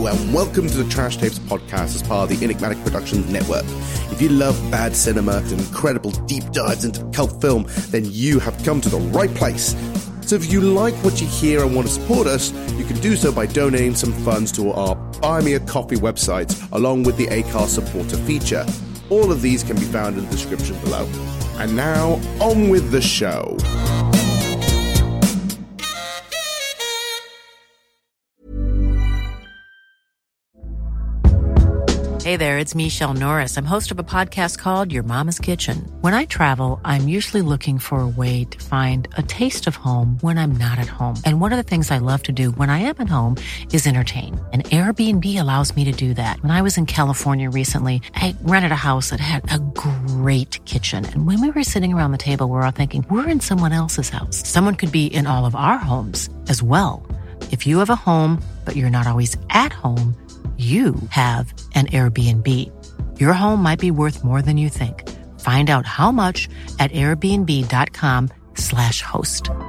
Hello and welcome to the Trash Tapes podcast as part of the Enigmatic Productions Network. If you love bad cinema and incredible deep dives into cult film, then you have come to the right place. So if you like what you hear and want to support us, you can do so by donating some funds to our Buy Me a Coffee website, along with the Acast supporter feature. All of these can be found in the description below. And now, on with the show. Hey there, it's Michelle Norris. I'm host of a podcast called Your Mama's Kitchen. When I travel, I'm usually looking for a way to find a taste of home when I'm not at home. And one of the things I love to do when I am at home is entertain. And Airbnb allows me to do that. When I was in California recently, I rented a house that had a great kitchen. And when we were sitting around the table, we're all thinking, we're in someone else's house. Someone could be in all of our homes as well. If you have a home, but you're not always at home, you have an Airbnb. Your home might be worth more than you think. Find out how much at airbnb.com/host. Right,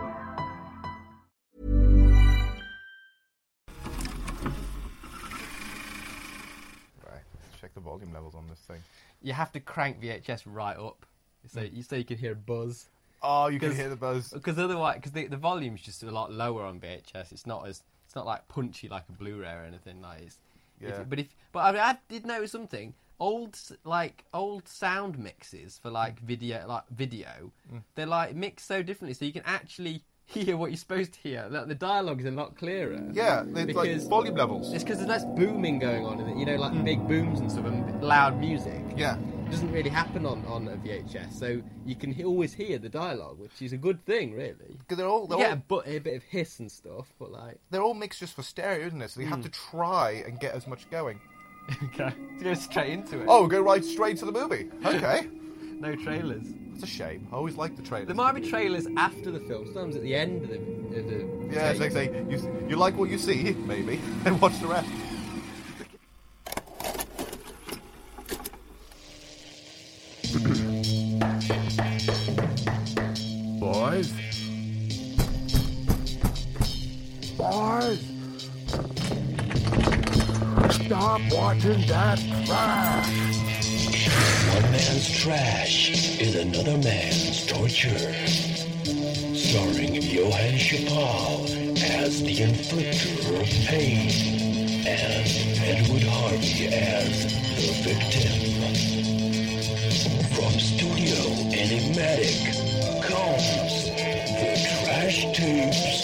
let's check the volume levels on this thing. You have to crank VHS right up, so you can hear a buzz. Oh, you can hear the buzz. Because otherwise, the volume's just a lot lower on VHS. It's not like punchy like a Blu-ray or anything like it's. Yeah. But I did notice something. Old sound mixes for video, they're like mixed so differently, so you can actually hear what you're supposed to hear. The dialogue is a lot clearer. Yeah, it's like volume levels. It's because there's less booming going on, and big booms and stuff and loud music. Yeah. It doesn't really happen on a VHS, so you can always hear the dialogue, which is a good thing, really. Because they're all a bit of hiss and stuff, but they're all mixed just for stereo, isn't it? So you have to try and get as much going. Okay, to go straight into it. Oh, go right straight to the movie. Okay. No trailers. It's a shame. I always like the trailers. There might be trailers after the film, sometimes at the end of the yeah, it's like say you like what you see, maybe, and watch the rest. Boys? Stop watching that trash! One man's trash is another man's torture. Starring Johann Chappelle as the inflictor of pain and Edward Harvey as the victim. From Studio Enigmatic comes the Trash Tapes.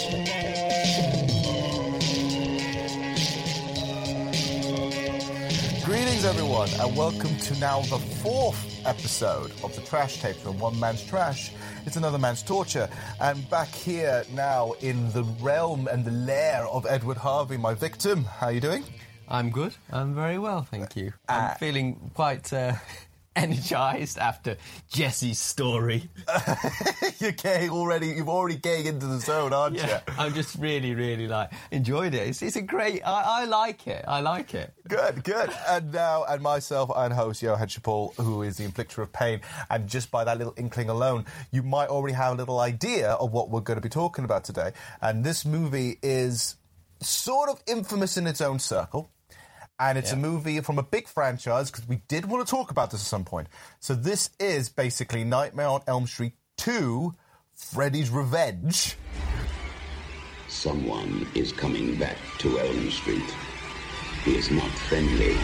Greetings, everyone, and welcome to now the 4th episode of the Trash Tapes. When one man's trash, it's another man's torture. And back here now in the realm and the lair of Edward Harvey, my victim. How are you doing? I'm good. I'm very well, thank you. I'm feeling quite energised after Jesse's story. You've already getting into the zone, aren't you? I'm just really enjoyed it. It's a great. I like it. Good. And myself, and host Johann Chappelle, who is the inflictor of pain. And just by that little inkling alone, you might already have a little idea of what we're going to be talking about today. And this movie is sort of infamous in its own circle. And it's a movie from a big franchise, because we did want to talk about this at some point. So this is basically Nightmare on Elm Street 2, Freddy's Revenge. Someone is coming back to Elm Street. He is not friendly.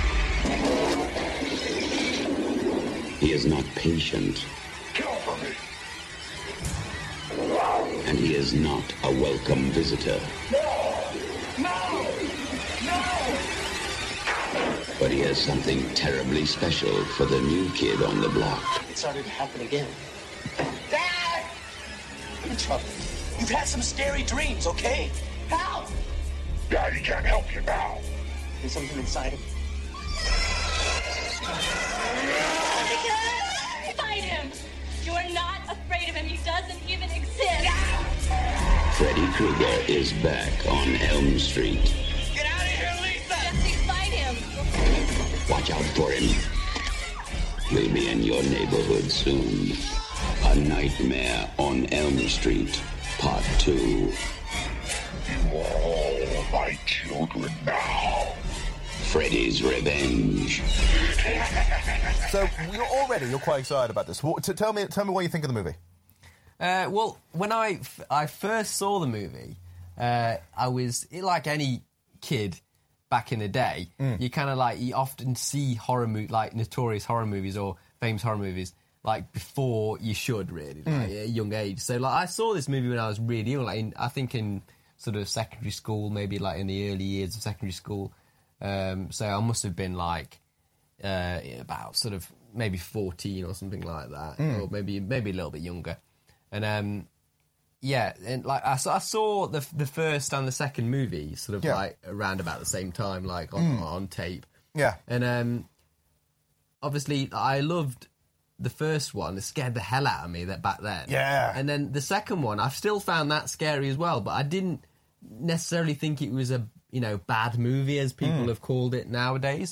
He is not patient. And he is not a welcome visitor. But he has something terribly special for the new kid on the block. It started to happen again. Dad! I'm in trouble. You've had some scary dreams, okay? Help! Daddy can't help you now. There's something inside him. Fight him! You are not afraid of him. He doesn't even exist. Freddy Krueger is back on Elm Street. Get out of here, Lisa! Jesse, fight him! Watch out for him. He'll be in your neighborhood soon. A Nightmare on Elm Street, Part 2. You are all my children now. Freddy's Revenge. So you're quite excited about this. Tell me what you think of the movie. Well, when I first saw the movie, I was like any kid back in the day. You kind of you often see notorious horror movies or famous horror movies before you should really, at a young age. So I saw this movie when I was really young, I think in sort of secondary school, maybe in the early years of secondary school. So I must have been about sort of maybe 14 or something like that, or maybe a little bit younger. And I saw the first and the second movie sort of around about the same time, on tape. Yeah. And obviously I loved the first one. It scared the hell out of me back then. Yeah. And then the second one, I've still found that scary as well, but I didn't necessarily think it was a bad movie as people have called it nowadays.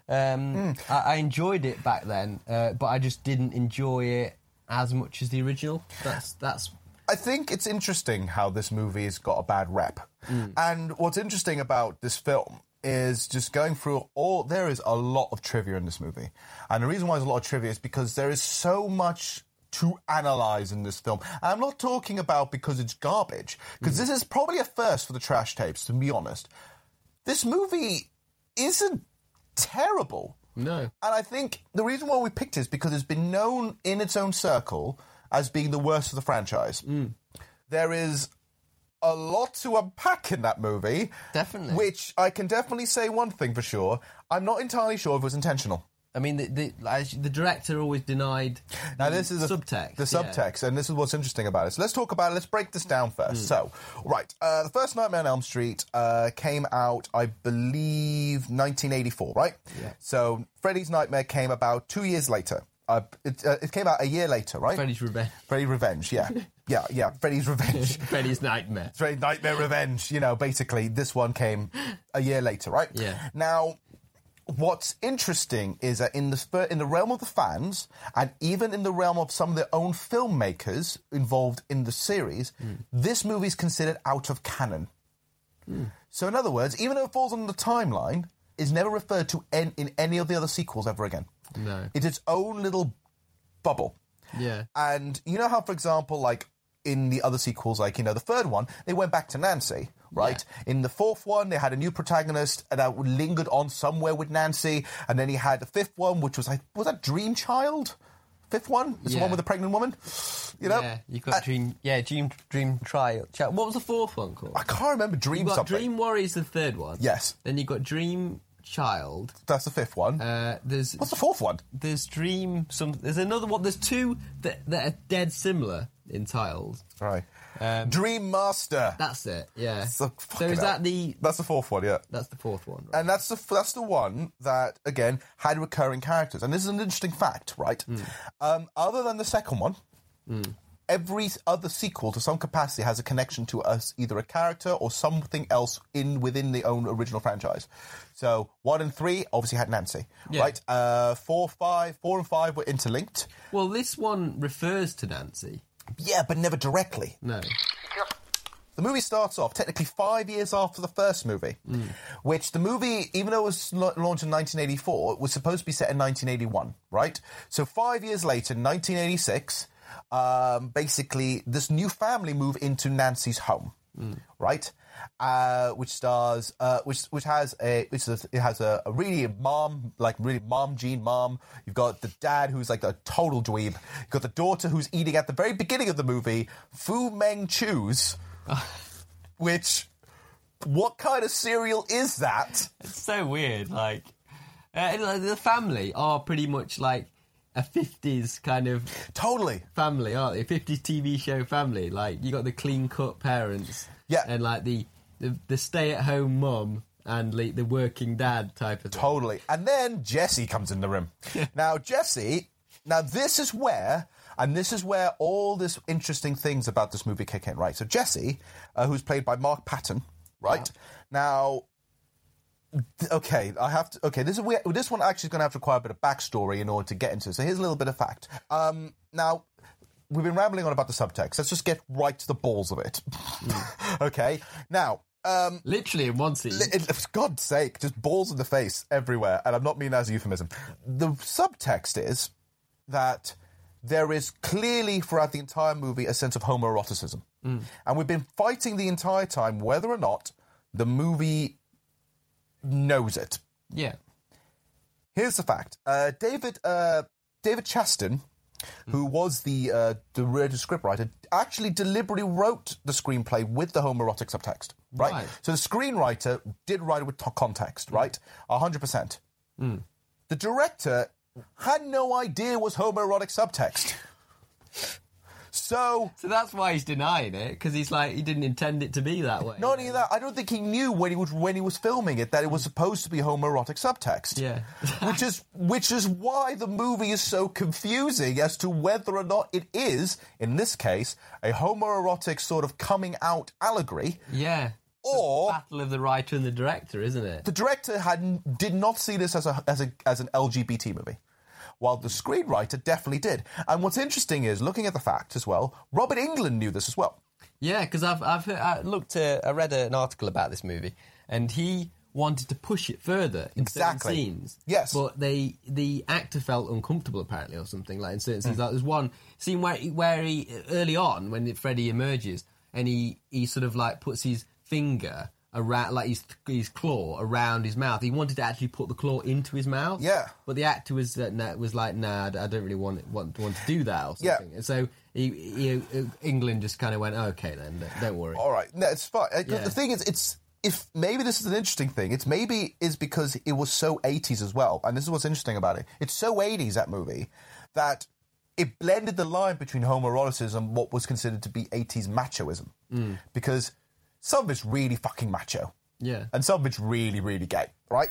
I enjoyed it back then, but I just didn't enjoy it as much as the original. That's. I think it's interesting how this movie has got a bad rep. And what's interesting about this film is just going through there is a lot of trivia in this movie. And the reason why there's a lot of trivia is because there is so much to analyse in this film. And I'm not talking about because it's garbage, because this is probably a first for the Trash Tapes, to be honest. This movie isn't terrible. No. And I think the reason why we picked it is because it's been known in its own circle as being the worst of the franchise. There is a lot to unpack in that movie. Definitely. Which I can definitely say one thing for sure. I'm not entirely sure if it was intentional. I mean, the director always denied this is subtext. The subtext, and this is what's interesting about it. So let's talk about it. Let's break this down first. So, right, the first Nightmare on Elm Street came out, I believe, 1984, right? Yeah. So Freddy's Nightmare came about 2 years later. It came out a year later, right? Freddy's Revenge. Freddy's Revenge, yeah. yeah, Freddy's Revenge. Freddy's Nightmare. Freddy's Nightmare Revenge. Basically, this one came a year later, right? Yeah. Now, what's interesting is that in the realm of the fans, and even in the realm of some of their own filmmakers involved in the series, this movie is considered out of canon. So, in other words, even though it falls on the timeline, it's never referred to in any of the other sequels ever again. No. It's its own little bubble. Yeah. And you know how, for example, in the other sequels, the third one, they went back to Nancy, right? Yeah. In the fourth one, they had a new protagonist that lingered on somewhere with Nancy, and then he had the fifth one, which was that Dream Child? Fifth one? It's the one with the pregnant woman? Yeah, you got Dream Child. What was the fourth one called? I can't remember. You got something. Dream Warriors, the third one. Yes. Then you got Dream Child. That's the fifth one. What's the fourth one? There's There's another one. There's two that are dead similar in titles. Right. Dream Master. That's it. Yeah. So is that That's the fourth one. Yeah. That's the fourth one. Right? And that's the one that again had recurring characters. And this is an interesting fact, right? Other than the second one. Every other sequel, to some capacity, has a connection to either a character or something else within the own original franchise. So 1 and 3 obviously had Nancy, right? 4 and 5 were interlinked. Well, this one refers to Nancy. Yeah, but never directly. No. The movie starts off technically 5 years after the first movie, which the movie, even though it was launched in 1984, it was supposed to be set in 1981, right? So 5 years later, 1986. Basically, this new family move into Nancy's home, right? Which stars, which has a really mom gene mom. You've got the dad who's like a total dweeb. You've got the daughter who's eating at the very beginning of the movie Fu Manchus, which, what kind of cereal is that? It's so weird. The family are pretty much like a 50s kind of family, aren't they? A 50s TV show family. You got the clean-cut parents, and the stay-at-home mum and the working dad type of thing. Totally. And then Jesse comes in the room. Now this is where all this interesting things about this movie kick in, right? So Jesse, who's played by Mark Patton, right? Now, okay, this one actually is going to have to require a bit of backstory in order to get into it. So here's a little bit of fact. Now, we've been rambling on about the subtext. Let's just get right to the balls of it. Okay? Now, Literally in one scene. For God's sake, just balls in the face everywhere. And I'm not meaning that as a euphemism. The subtext is that there is clearly, throughout the entire movie, a sense of homoeroticism. And we've been fighting the entire time whether or not the movie knows it. Yeah. Here's the fact. David Chastain, who was the scriptwriter, actually deliberately wrote the screenplay with the homoerotic subtext. Right? So the screenwriter did write it with context, right? 100%. The director had no idea it was homoerotic subtext. So that's why he's denying it, because he's like, he didn't intend it to be that way. Not only that, I don't think he knew when he was filming it that it was supposed to be homoerotic subtext. Yeah. which is why the movie is so confusing as to whether or not it is, in this case, a homoerotic sort of coming out allegory. Yeah. Or the battle of the writer and the director, isn't it? The director did not see this as an LGBT movie, while the screenwriter definitely did. And what's interesting is, looking at the facts as well, Robert Englund knew this as well. Yeah, because I read an article about this movie, and he wanted to push it further in certain scenes. Yes, but the actor felt uncomfortable apparently, or something, like in certain scenes. Like there's one scene where he early on, when Freddy emerges, and he sort of like puts his finger around, like his claw around his mouth. He wanted to actually put the claw into his mouth. Yeah. But the actor was like, nah, I don't really want to do that or something. Yeah. And so England just kind of went, okay then, don't worry. All right, no, it's fine. The thing is, if maybe this is an interesting thing, it's because it was so 80s as well, and this is what's interesting about it. It's so 80s, that movie, that it blended the line between homoeroticism and what was considered to be 80s machoism. Because some of it's really fucking macho. Yeah. And some of it's really, really gay, right?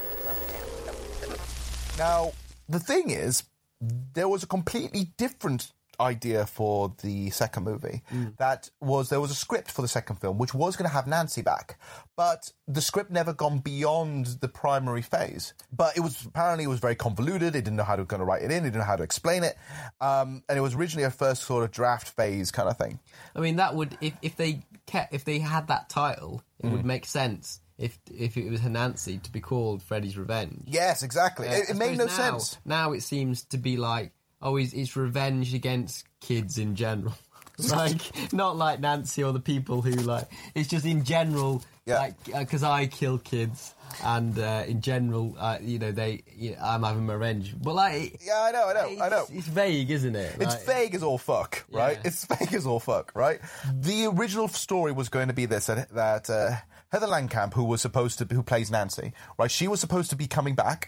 Now, the thing is, there was a completely different idea for the second movie. There was a script for the second film, which was going to have Nancy back. But the script never gone beyond the primary phase. But it was very convoluted. They didn't know how to kind of write it in. They didn't know how to explain it. And it was originally a first sort of draft phase kind of thing. I mean, that would, if they had that title, it would make sense. If it was Nancy to be called Freddy's Revenge. Yes, exactly. It made no sense. Now it seems to be like, it's revenge against kids in general. Like, not like Nancy or the people who, like, it's just in general, like, because I kill kids, and in general, I'm having revenge. But, like... Yeah, I know. It's vague, isn't it? It's vague as all fuck, right? Yeah. It's vague as all fuck, right? The original story was going to be this, that Heather Langenkamp, who plays Nancy, right, she was supposed to be coming back,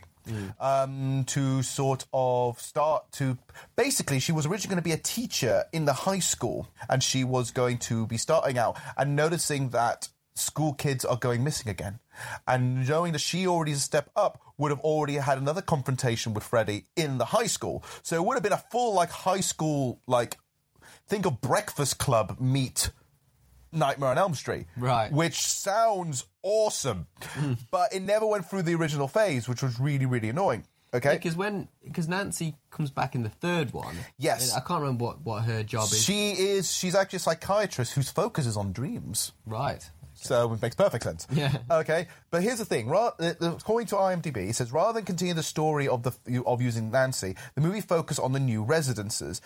to sort of basically, she was originally going to be a teacher in the high school, and she was going to be starting out and noticing that school kids are going missing again. And knowing that she already is a step up, would have already had another confrontation with Freddy in the high school. So it would have been a full, like, high school, like, think of Breakfast Club meet Nightmare on Elm Street. Right. Which sounds awesome. But it never went through the original phase, which was really, really annoying. Okay? Because Nancy comes back in the third one. Yes. I can't remember what her job is. She's actually a psychiatrist whose focus is on dreams. Right. So it makes perfect sense. Yeah. Okay, but here's the thing. According to IMDb, it says rather than continue the story of using Nancy, the movie focused on the new residences,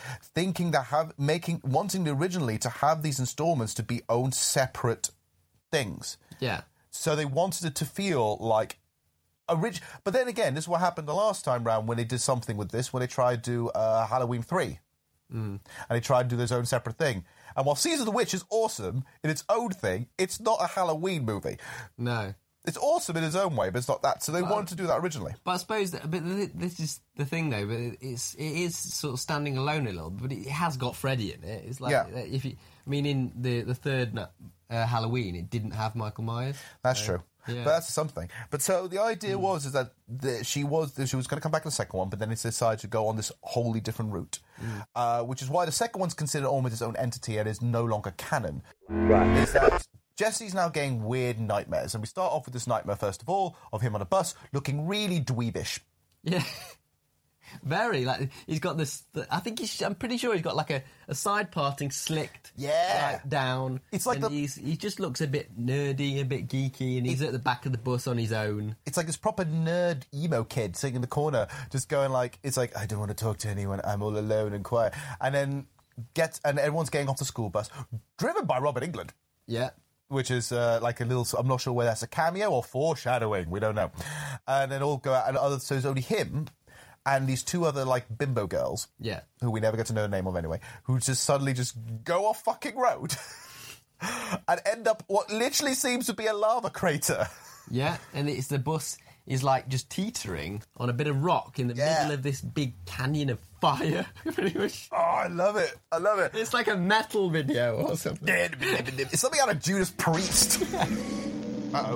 wanting originally to have these installments to be own separate things. Yeah. So they wanted it to feel like but then again, this is what happened the last time round when they did something with this, when they tried to do Halloween 3. And they tried to do their own separate thing. And while Season of the Witch is awesome in its own thing, it's not a Halloween movie. No. It's awesome in its own way, but it's not that. So they wanted to do that originally. But I suppose this is the thing, though. But it is sort of standing alone a little. But it has got Freddy in it. It's like in the third Halloween, it didn't have Michael Myers. That's true. Yeah. But that's something. But so the idea was that she was going to come back in the second one, but then it's decided to go on this wholly different route, which is why the second one's considered almost its own entity and is no longer canon. Right. Is that Jesse's now getting weird nightmares, and we start off with this nightmare first of all of him on a bus looking really dweebish. Yeah. Very, like, he's got this... I'm pretty sure he's got, like, a side parting slicked down. It's like he just looks a bit nerdy, a bit geeky, and he's at the back of the bus on his own. It's like this proper nerd emo kid sitting in the corner, just going like, it's like, I don't want to talk to anyone, I'm all alone and quiet. And then and everyone's getting off the school bus, driven by Robert Englund. Yeah. Which is like a little, I'm not sure whether that's a cameo or foreshadowing, we don't know. And then all go out, and so it's only him and these two other, like, bimbo girls, who we never get to know the name of anyway, who just suddenly just go off fucking road and end up what literally seems to be a lava crater. Yeah, and it's the bus is, like, just teetering on a bit of rock in the middle of this big canyon of fire, pretty much. Oh, I love it. I love it. It's like a metal video or something. It's something out of Judas Priest. Uh-oh.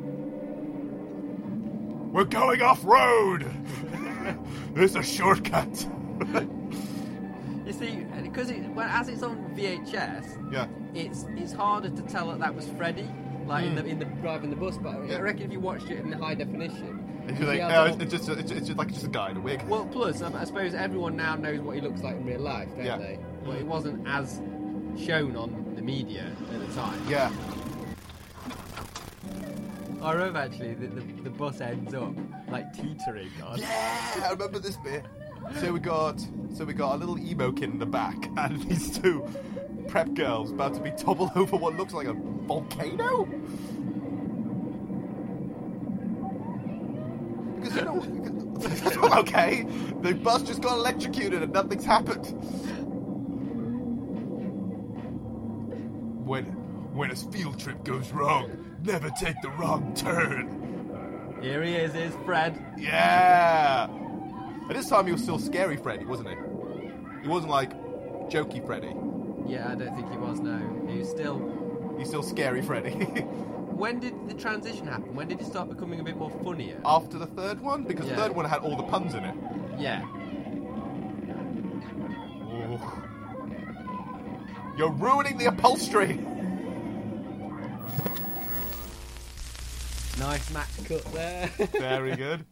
We're going off-road! There's a shortcut. You see, because as it's on VHS, it's harder to tell that was Freddy, like in the driving the bus. But I reckon if you watched it in high definition, it's just a guy in a wig. Well, plus I suppose everyone now knows what he looks like in real life, don't they? But it wasn't as shown on the media at the time. Yeah. I remember actually the bus ends up like teetering on. Yeah, I remember this bit. So we got a little emo kid in the back, and these two prep girls about to be toppled over what looks like a volcano. Because that's all okay. The bus just got electrocuted and nothing's happened. When a field trip goes wrong, never take the wrong turn. Here he is Fred. Yeah. At this time, he was still scary Freddy, wasn't he? He wasn't like jokey Freddy. Yeah, I don't think he was. No, he's still scary Freddy. When did the transition happen? When did he start becoming a bit more funnier? After the third one, because the third one had all the puns in it. Yeah. Oh. You're ruining the upholstery. Nice match cut there. Very good.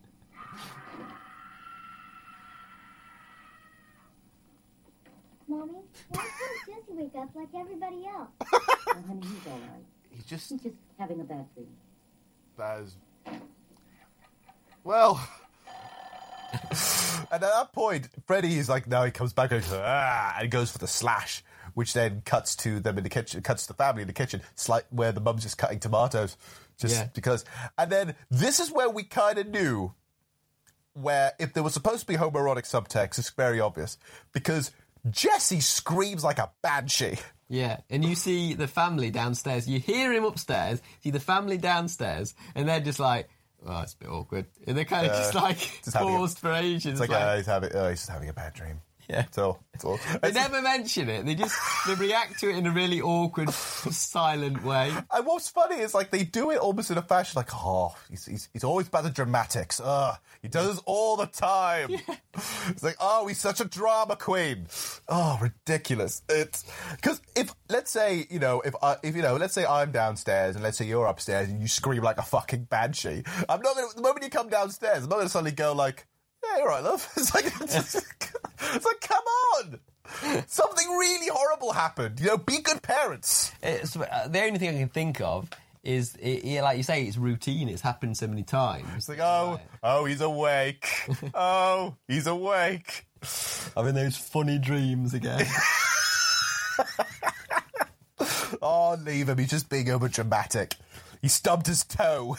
Mommy, why can't Jesse wake up like everybody else? Oh, honey, he's all right. He's just having a bad dream. That is... Well... And at that point, Freddy is like, now he comes back and he goes for the slash, which then cuts to them in the kitchen, cuts to the family in the kitchen, where the mum's just cutting tomatoes. Because... And then this is where we kind of knew where if there was supposed to be homoerotic subtext, it's very obvious. Because Jesse screams like a banshee. Yeah, and you see the family downstairs. You hear him upstairs, see the family downstairs, and they're just like, oh, it's a bit awkward. And they're kind of just like paused for ages. It's like, he's just having a bad dream. Yeah. It's all. They never mention it. They react to it in a really awkward, silent way. And what's funny is, like, they do it almost in a fashion like, oh, he's always about the dramatics. He does this all the time. Yeah. It's like, oh, he's such a drama queen. Oh, ridiculous. It's because let's say I'm downstairs and let's say you're upstairs and you scream like a fucking banshee. I'm not gonna. The moment you come downstairs, I'm not gonna suddenly go like, yeah, you're right, love. It's like, come on! Something really horrible happened. Be good parents. The only thing I can think of is, like you say, it's routine. It's happened so many times. It's like, oh, he's awake. Oh, he's awake. Having those funny dreams again. Oh, leave him. He's just being over dramatic. He stubbed his toe.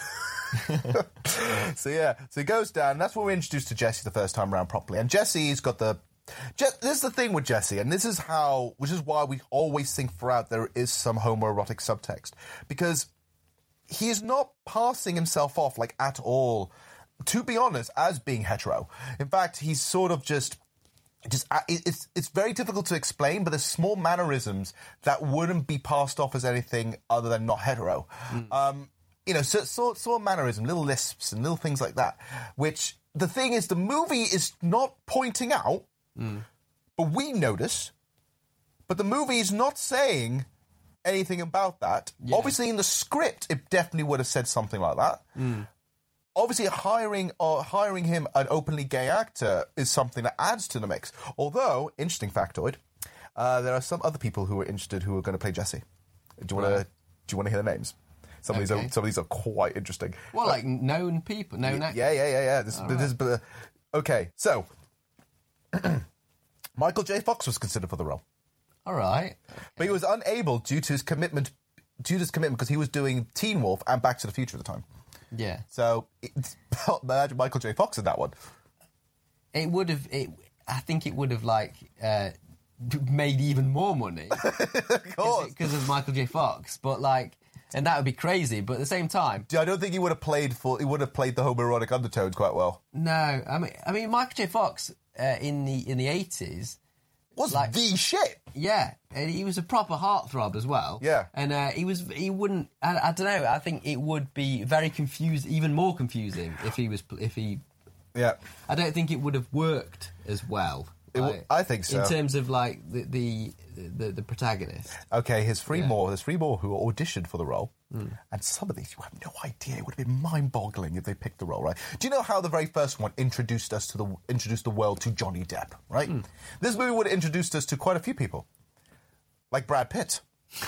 So he goes down. That's when we're introduced to Jesse the first time around properly. And Jesse's got this is the thing with Jesse, and which is why we always think throughout there is some homoerotic subtext, because he is not passing himself off like at all, to be honest, as being hetero. In fact, he's sort of it's very difficult to explain, but there's small mannerisms that wouldn't be passed off as anything other than not hetero. Sort of mannerism, little lisps and little things like that, which the thing is the movie is not pointing out, but we notice, but the movie is not saying anything about that. Yeah. Obviously in the script, it definitely would have said something like that. obviously hiring him an openly gay actor is something that adds to the mix. Although, interesting factoid, there are some other people who are interested who are going to play Jesse. Do you want to hear the names? Some of these are quite interesting. Well, like known people, known actors. Yeah. Okay, so Michael J. Fox was considered for the role. All right, but he was unable due to his commitment because he was doing Teen Wolf and Back to the Future at the time. Yeah. So imagine Michael J. Fox in that one. It would have. I think it would have made even more money. Of course, because of Michael J. Fox. But and that would be crazy. But at the same time, I don't think he would have played the homoerotic undertones quite well. No, I mean Michael J. Fox in the 80s was the shit. Yeah, and he was a proper heartthrob as well. Yeah, and he wouldn't. I don't know. I think it would be very even more confusing if he. Yeah, I don't think it would have worked as well. I think so. In terms of the protagonist. Okay, there's three more who auditioned for the role, and some of these you have no idea. It would have been mind-boggling if they picked the role, right? Do you know how the very first one introduced the world to Johnny Depp, right? This movie would have introduced us to quite a few people, like Brad Pitt.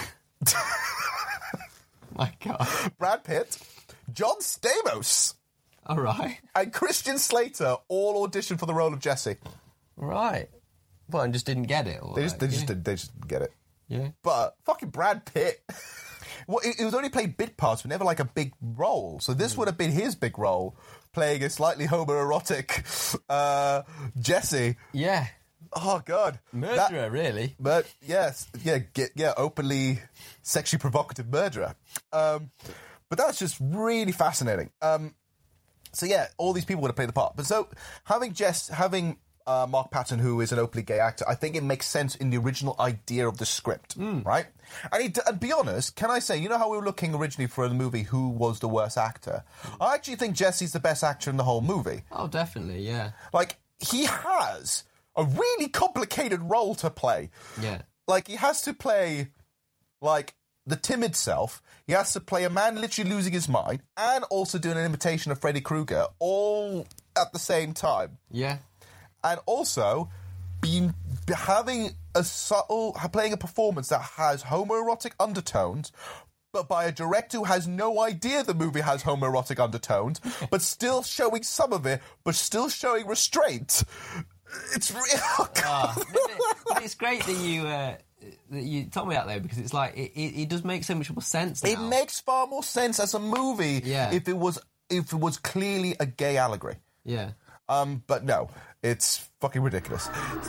My God, Brad Pitt, John Stamos, all right, and Christian Slater all auditioned for the role of Jesse. Right. Well, and just didn't get it. They just didn't get it. Yeah. But fucking Brad Pitt. Well, it was only played bit parts, but never like a big role. So this would have been his big role, playing a slightly homoerotic Jesse. Yeah. Oh God. Murderer, really. But yes, openly sexually provocative murderer. But that's just really fascinating. So yeah, all these people would have played the part. But so having Mark Patton, who is an openly gay actor, I think it makes sense in the original idea of the script, right? And be honest, can I say, you know how we were looking originally for the movie who was the worst actor? I actually think Jesse's the best actor in the whole movie. Oh, definitely, yeah. He has a really complicated role to play. Yeah. He has to play, the timid self. He has to play a man literally losing his mind and also doing an imitation of Freddy Krueger all at the same time. Yeah. And also playing a performance that has homoerotic undertones, but by a director who has no idea the movie has homoerotic undertones, but still showing some of it, but still showing restraint. It's real. But it's great that you told me that though, because it's it does make so much more sense now. It makes far more sense as a movie if it was clearly a gay allegory. Yeah. But no, it's fucking ridiculous.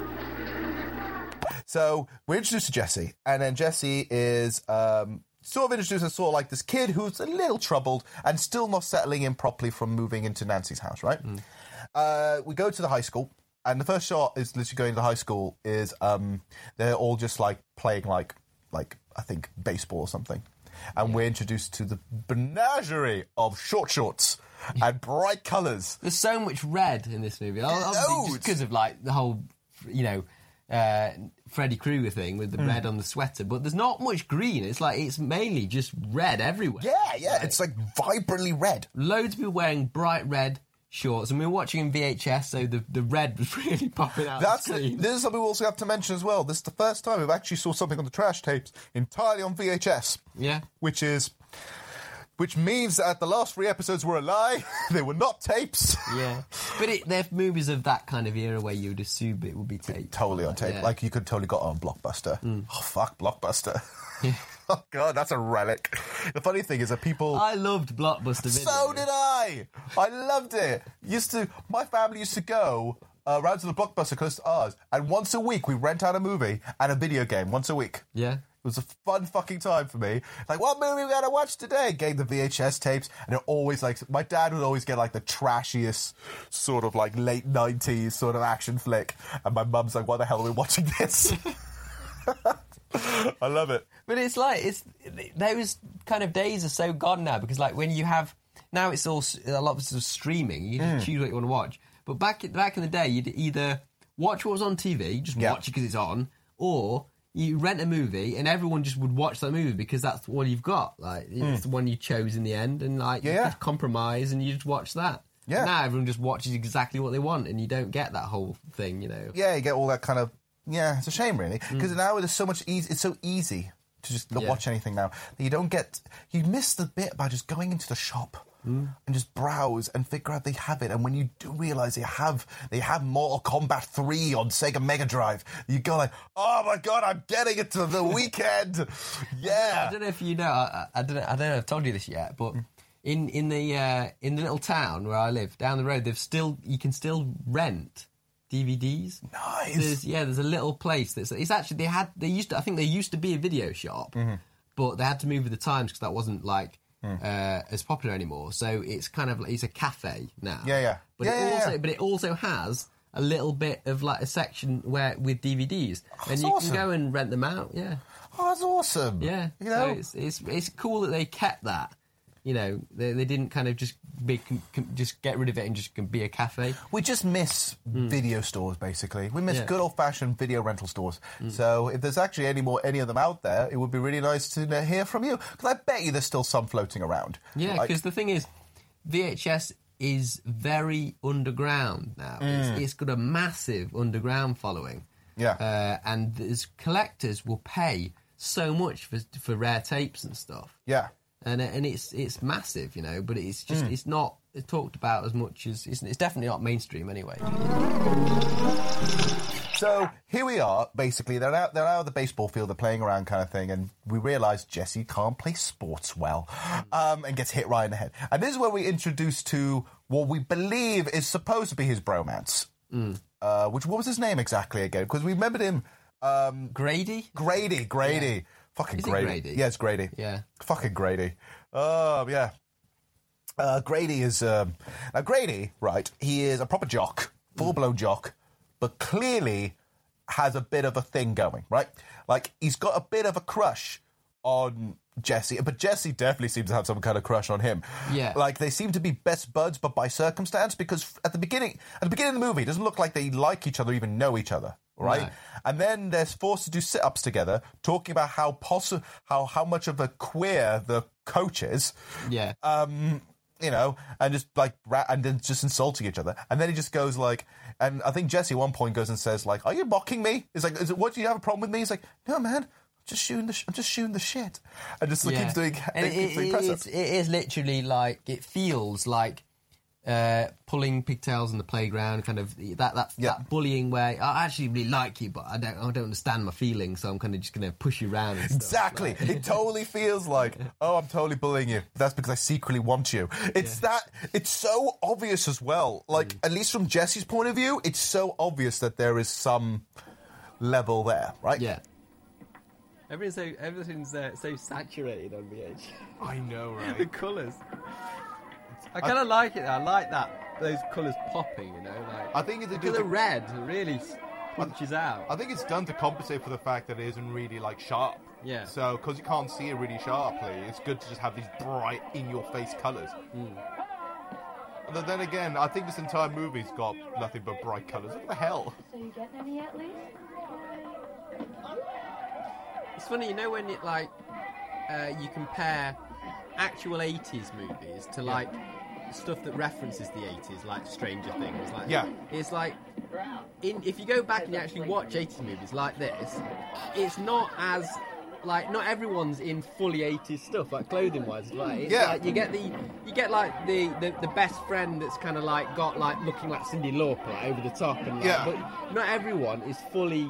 So we're introduced to Jesse, and then Jesse is sort of introduced as sort of like this kid who's a little troubled and still not settling in properly from moving into Nancy's house, right? We go to the high school, and the first shot is literally going to the high school is they're all just playing like I think baseball or something. And we're introduced to the menagerie of shorts and bright colours. There's so much red in this movie. Obviously, just because of the whole, Freddy Krueger thing with the red on the sweater. But there's not much green. It's mainly just red everywhere. Yeah. It's vibrantly red. Loads of people wearing bright red shorts, and we were watching in VHS, so the red was really popping out. This is something we also have to mention as well. This is the first time we've actually saw something on the trash tapes entirely on VHS. Yeah. Which means that the last 3 episodes were a lie. They were not tapes. Yeah. But they're movies of that kind of era where you would assume it would be tape. Totally on tape. Yeah. You could totally got it on Blockbuster. Oh, fuck Blockbuster. Yeah. Oh, God, that's a relic. The funny thing is that people... I loved Blockbuster video. So did I! I loved it. My family used to go round to the Blockbuster close to ours, and once a week we rent out a movie and a video game. Once a week. Yeah. It was a fun fucking time for me. What movie we gotta watch today? Gave the VHS tapes, and they're always my dad would always get the trashiest sort of late 90s sort of action flick, and my mum's why the hell are we watching this? I love it. But it's those kind of days are so gone now, because when you have now it's all a lot of sort of streaming. You can choose what you want to watch. But back in the day, you'd either watch what was on TV, just watch it because it's on, or you rent a movie and everyone just would watch that movie because that's all you've got. Like, it's the one you chose in the end, and like you just compromise and you just watch that. Yeah. Now everyone just watches exactly what they want, and you don't get that whole thing, you know. Yeah, you get all that kind of... Yeah, it's a shame, really, because now it's so much easy. It's so easy to just watch anything now that you don't get... You miss the bit about just going into the shop and just browse and figure out they have it. And when you do realise they have Mortal Kombat 3 on Sega Mega Drive, you go like, oh my god, I'm getting it to the weekend. Yeah. I don't know if you know. I don't know if I've told you this yet, but in the little town where I live, down the road, you can still rent DVDs. Nice. There's a little place it's actually I think there used to be a video shop, but they had to move with the times because that wasn't like as popular anymore. So it's kind of like, it's a cafe now. Yeah. But it also has a little bit of like a section with DVDs, and you can go and rent them out. Yeah. Oh, that's awesome. Yeah. You know, so it's cool that they kept that. You know, they didn't kind of just just get rid of it and just be a cafe. we just miss video stores, basically. We miss good old-fashioned video rental stores. So if there's actually any of them out there, it would be really nice to hear from you. Because I bet you there's still some floating around. Yeah, because the thing is, VHS is very underground now. It's got a massive underground following. Yeah. And there's collectors will pay so much for rare tapes and stuff. Yeah. And it's massive, you know, but it's just it's not talked about as much as it's definitely not mainstream anyway. So here we are. Basically, they're out of the baseball field, they're playing around, kind of thing, and we realise Jesse can't play sports well, and gets hit right in the head. And this is where we introduce to what we believe is supposed to be his bromance. What was his name exactly again? Because we remembered him. Grady. Yeah. Fucking Is it Grady. Grady? Yeah, it's Grady. Yeah. Fucking Grady. Yeah. Grady is... now, Grady, right, he is a proper jock, full-blown jock, but clearly has a bit of a thing going, right? Like, he's got a bit of a crush on Jesse, but Jesse definitely seems to have some kind of crush on him. Yeah. Like, they seem to be best buds, but by circumstance, because at the beginning of the movie, it doesn't look like they like each other, even know each other. Right, no. And then they're forced to do sit-ups together, talking about how much of a queer the coach is. Yeah. You know, and just like and then just insulting each other, and then he just goes like, and I think Jesse at one point goes and says like, "Are you mocking me?" It's like, "What, do you have a problem with me?" He's like, "No, man, I'm just shooting the shit," and just like, keeps doing. It is literally like it feels like. Pulling pigtails in the playground, kind of that bullying where I actually really like you, but I don't understand my feelings, so I'm kind of just going to push you around. And exactly, stuff. It totally feels like, oh, I'm totally bullying you. But that's because I secretly want you. It's it's so obvious as well. Like at least from Jesse's point of view, it's so obvious that there is some level there, right? Yeah. Everything's so saturated on VH. I know, right? The colours. I kind of like it. I like those colours popping. You know, like I think it's the red really punches out. I think it's done to compensate for the fact that it isn't really like sharp. Yeah. So because you can't see it really sharply, it's good to just have these bright, in-your-face colours. But then again, I think this entire movie's got nothing but bright colours. What the hell? So you getting any yet, Lee? It's funny, you know, when it like you compare actual 80s movies to like stuff that references the 80s, like Stranger Things. Like, it's like if you go back and you actually watch 80s movies like this, it's not as like not everyone's in fully 80s stuff, like clothing wise. Like it's like you get like the best friend that's kind of like got like looking like Cyndi Lauper like, over the top, and like, but not everyone is fully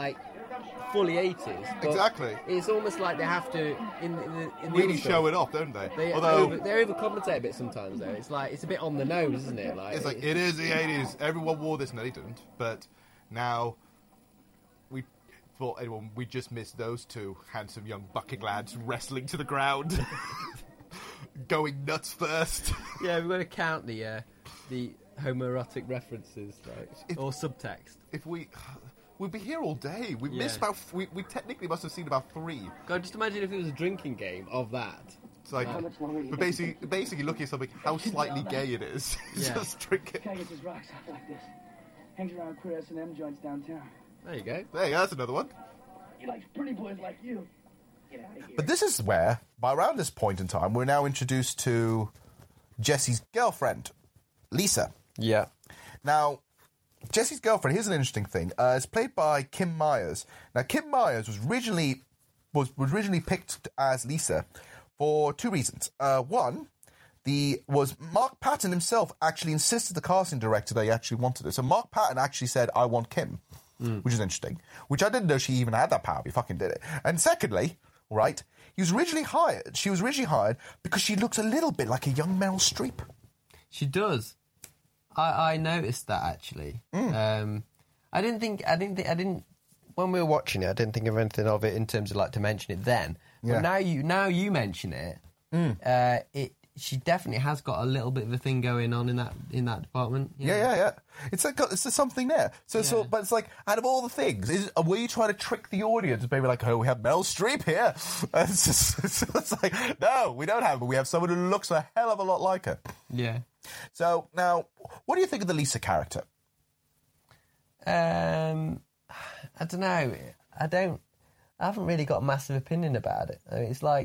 80s. But exactly. It's almost like they have to in really show it off, don't they? They overcompensate a bit sometimes, though. It's like it's a bit on the nose, isn't it? Like it's like it is the 80s. Everyone wore this, and they didn't. But now we just missed those two handsome young bucking lads wrestling to the ground, going nuts first. Yeah, we've got to count the homoerotic references, or subtext. If we'd be here all day. We missed about. We technically must have seen about 3. God, just imagine if it was a drinking game of that. It's like, but basically looking at something, how slightly gay it is. Just drink it. Can't get his rocks off like this. Hangs around queer S&M joints downtown. There you go. There you go. That's another one. He likes pretty boys like you. Get out of here. But this is where, by around this point in time, we're now introduced to Jesse's girlfriend, Lisa. Yeah. Now, Jesse's girlfriend, here's an interesting thing. It's played by Kim Myers. Now, Kim Myers was originally picked as Lisa for two reasons. One, was Mark Patton himself actually insisted the casting director that he actually wanted it. So Mark Patton actually said, I want Kim, which is interesting, which I didn't know she even had that power. He fucking did it. And secondly, right, she was originally hired because she looks a little bit like a young Meryl Streep. She does. I noticed that actually. I didn't. When we were watching it, I didn't think of anything of it in terms of like to mention it then. Yeah. But now you mention it. She definitely has got a little bit of a thing going on in that department. Yeah. It's like there's something there. So, but it's like out of all the things, were you trying to trick the audience? Maybe like, oh, we have Meryl Streep here. It's like, no, we don't have her. We have someone who looks a hell of a lot like her. Yeah. So now, what do you think of the Lisa character? I don't know. I haven't really got a massive opinion about it. I mean, it's like,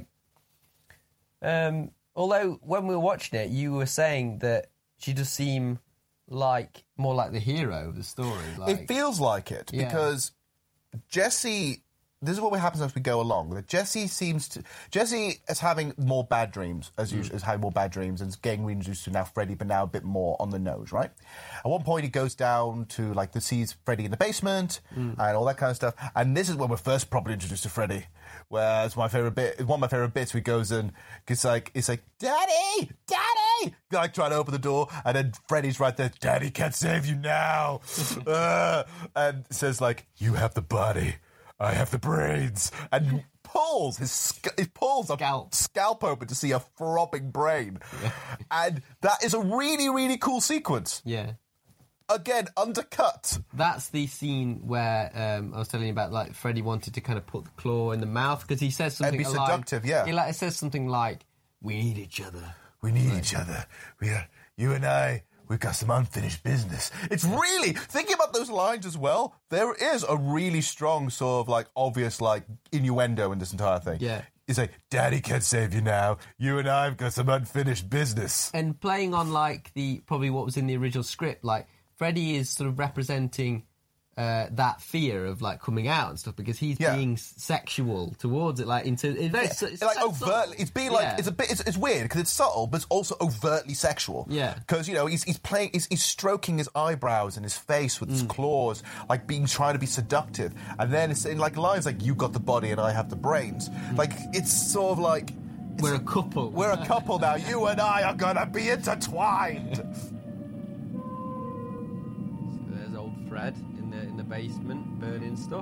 although when we were watching it, you were saying that she does seem like more like the hero of the story. Like, it feels like it because Jesse. This is what happens as we go along. That Jesse is having more bad dreams as usual. Is having more bad dreams and is getting reintroduced to now Freddy, but now a bit more on the nose, right? At one point, he goes down to sees Freddy in the basement and all that kind of stuff. And this is when we're first properly introduced to Freddy. Where it's my favorite bit. One of my favorite bits. Where he goes and it's like, Daddy, like trying to open the door, and then Freddy's right there. Daddy can't save you now, and says like, you have the body. I have the brains, and pulls a scalp open to see a throbbing brain, and that is a really, really cool sequence. Yeah. Again, undercut. That's the scene where I was telling you about, like Freddy wanted to kind of put the claw in the mouth because he says something. And be seductive, yeah. It says something like, "We need each other. We need each other. You and I." We've got some unfinished business. It's really, thinking about those lines as well, there is a really strong sort of like obvious like innuendo in this entire thing. Yeah. It's like, Daddy can't save you now. You and I have got some unfinished business. And playing on like probably what was in the original script, like Freddy is sort of representing that fear of like coming out and stuff because he's being sexual towards it, like into it's like overtly. It's being like it's weird because it's subtle, but it's also overtly sexual. Yeah, because he's stroking his eyebrows and his face with his claws, like trying to be seductive, and then it's in like lines like, "You got the body and I have the brains." Like it's sort of like we're a couple. We're a couple now. You and I are gonna be intertwined. So there's old Fred in the basement burning stuff.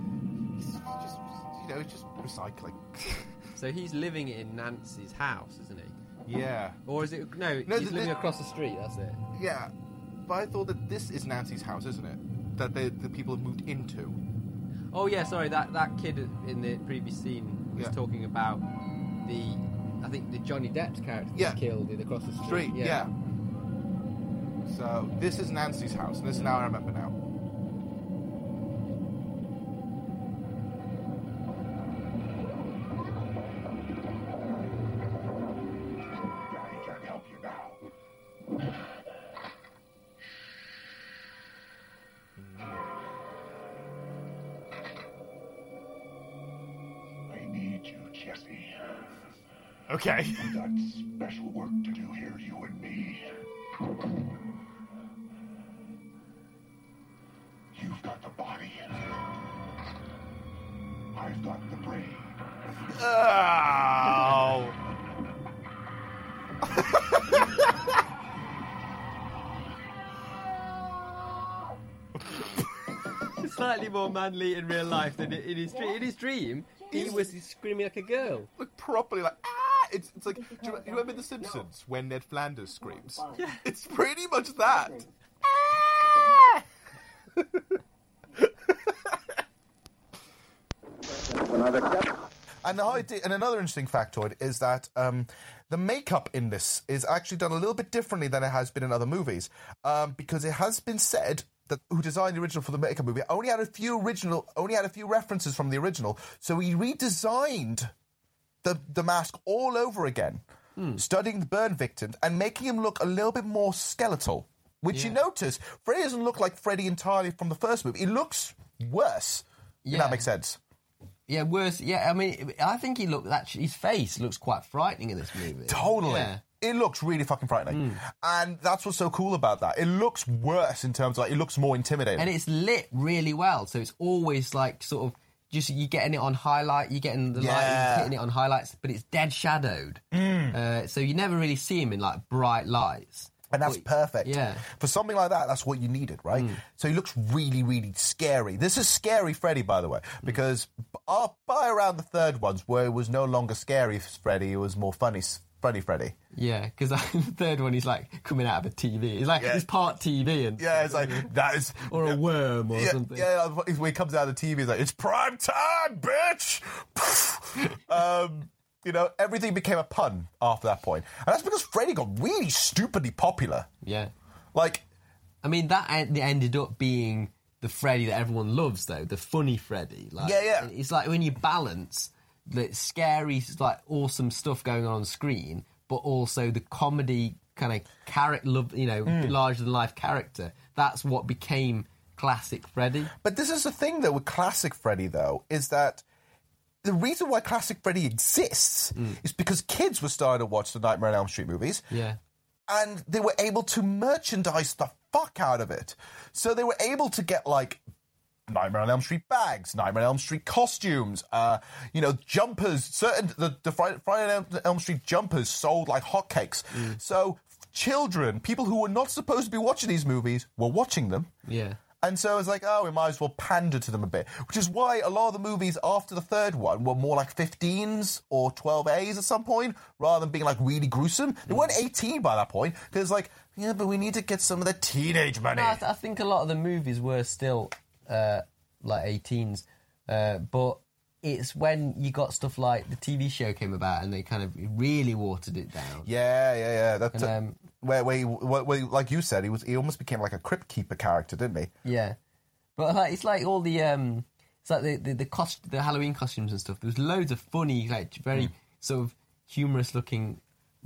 It's just recycling. So he's living in Nancy's house, isn't he? Yeah. Or is it he's living across the street, that's it. Yeah. But I thought that this is Nancy's house, isn't it? That the people have moved into. Oh yeah, sorry, that kid in the previous scene was talking about I think the Johnny Depp's character was killed across the street. Yeah. So this is Nancy's house, and this is now I remember now. Daddy can't help you now. I need you, Jesse. Okay. We've got special work to do here, you and me. You've got the body. I've got the brain. Oh. Slightly more manly in real life than in his dream. In his dream, he was screaming like a girl. Like properly like, ah! It's like, do you remember The Simpsons when Ned Flanders screams? Yeah. It's pretty much that. And another interesting factoid is that the makeup in this is actually done a little bit differently than it has been in other movies, because it has been said who designed the original for the Makeup movie, only had a few references from the original, so he redesigned the mask all over again, studying the burn victims and making him look a little bit more skeletal. Which you notice, Freddy doesn't look like Freddy entirely from the first movie. He looks worse. If that makes sense. Yeah, worse. Yeah, I mean, I think his face looks quite frightening in this movie. Totally. Yeah. It looks really fucking frightening. And that's what's so cool about that. It looks worse in terms of, like, it looks more intimidating. And it's lit really well, so it's always, like, sort of, just you're getting it on highlight, you're getting the light, hitting it on highlights, but it's dead shadowed. So you never really see him in, like, bright lights. And that's perfect. Yeah. For something like that, that's what you needed, right? So he looks really, really scary. This is Scary Freddy, by the way, because by around the third ones, where it was no longer Scary Freddy, it was more funny Freddy. Yeah, because the third one, he's like coming out of a TV. It's like he's part TV, and it's like that is or a worm or something. Yeah, when he comes out of the TV, he's like, "It's prime time, bitch." You know, everything became a pun after that point. And that's because Freddy got really stupidly popular. Yeah. Like, I mean, that ended up being the Freddy that everyone loves, though, the funny Freddy. Like, it's like when you balance the scary, like, awesome stuff going on screen, but also the comedy kind of character, larger-than-life character. That's what became classic Freddy. But this is the thing, though, with classic Freddy, though, is that the reason why Classic Freddy exists is because kids were starting to watch the Nightmare on Elm Street movies. Yeah. And they were able to merchandise the fuck out of it. So they were able to get, like, Nightmare on Elm Street bags, Nightmare on Elm Street costumes, jumpers. The Friday on Elm Street jumpers sold like hotcakes. So children, people who were not supposed to be watching these movies, were watching them. Yeah. And so it's like, we might as well pander to them a bit. Which is why a lot of the movies after the third one were more like 15s or 12As at some point, rather than being like really gruesome. They weren't 18 by that point, because like, but we need to get some of the teenage money. No, I think a lot of the movies were still like 18s, but it's when you got stuff like the TV show came about and they kind of really watered it down. Yeah. That's where he, like you said, he almost became like a crypt keeper character, didn't he? Yeah, but like, it's like all the it's like the Halloween costumes and stuff. There was loads of funny, like very sort of humorous looking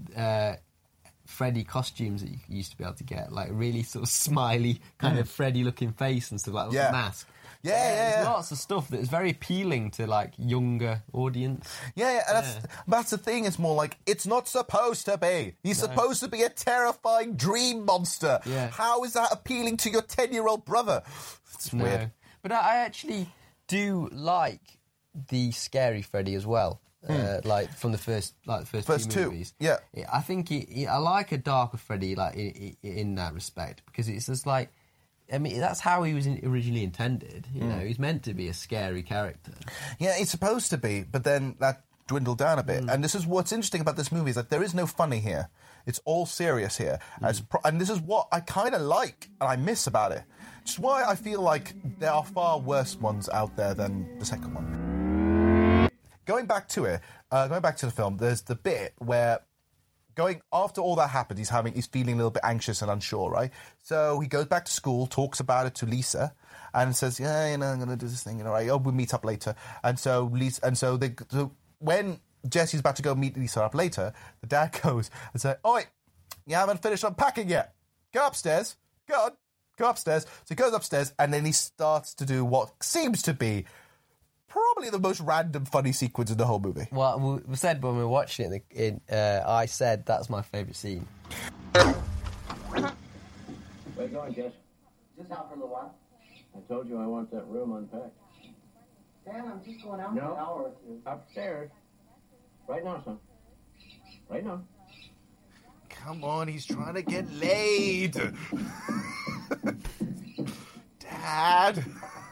Freddy costumes that you used to be able to get, like really sort of smiley kind of Freddy looking face and stuff like that, mask. There's lots of stuff that is very appealing to like younger audience. And that's the thing. It's more like, it's not supposed to be. He's supposed to be a terrifying dream monster. Yeah. How is that appealing to your 10-year-old brother? It's weird. But I actually do like the Scary Freddy as well. Like from the first two movies. Yeah. I think I like a darker Freddy like in that respect, because it's just like, I mean, that's how he was originally intended. You know, he's meant to be a scary character. Yeah, he's supposed to be, but then that dwindled down a bit. And this is what's interesting about this movie, is that there is no funny here. It's all serious here. And this is what I kind of like and I miss about it. Which is why I feel like there are far worse ones out there than the second one. Going back to the film, there's the bit where after all that happened, he's feeling a little bit anxious and unsure, right? So he goes back to school, talks about it to Lisa, and says, I'm going to do this thing, right? We'll meet up later. And so when Jesse's about to go meet Lisa up later, the dad goes and says, "Oi, you haven't finished unpacking yet. Go upstairs. Go upstairs." So he goes upstairs, and then he starts to do what seems to be probably the most random funny sequence in the whole movie. Well, we said when we were watching it, I said that's my favourite scene. Where you going, Jess? Just out for a little while. I told you I want that room unpacked. Dan, I'm just going out for an hour or two. Upstairs. Right now, son. Right now. Come on, he's trying to get laid. Dad.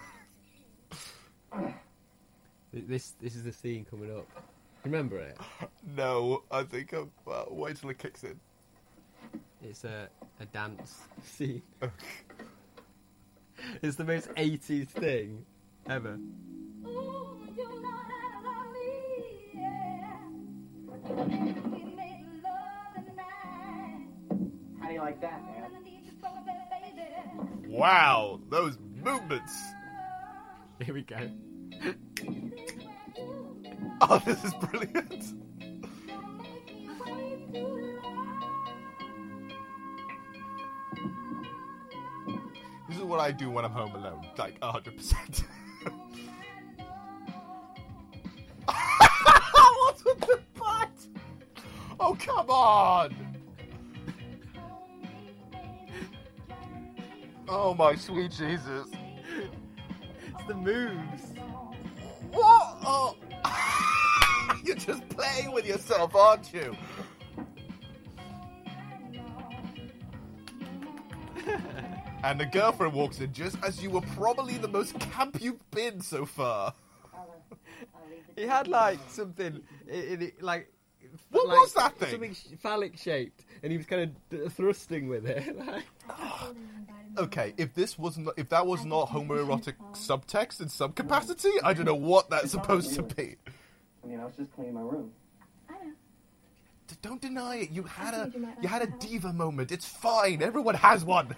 This is the scene coming up. Remember it? No, I think wait till it kicks in. It's a dance scene. It's the most 80s thing ever. How do you like that, man? Wow, those movements. Here we go. Oh, this is brilliant. This is what I do when I'm home alone, like 100%. What's with the butt? Oh, come on! Oh, my sweet Jesus. It's the moves. What? Oh. You're just playing with yourself, aren't you? And the girlfriend walks in just as you were probably the most camp you've been so far. He had like something in it, like what was that thing? Something phallic shaped, and he was kind of thrusting with it. Okay, if that was not homoerotic subtext in some capacity, I don't know what that's supposed to be. I mean, I was just cleaning my room. Don't deny it. You had a diva moment. It's fine. Everyone has one.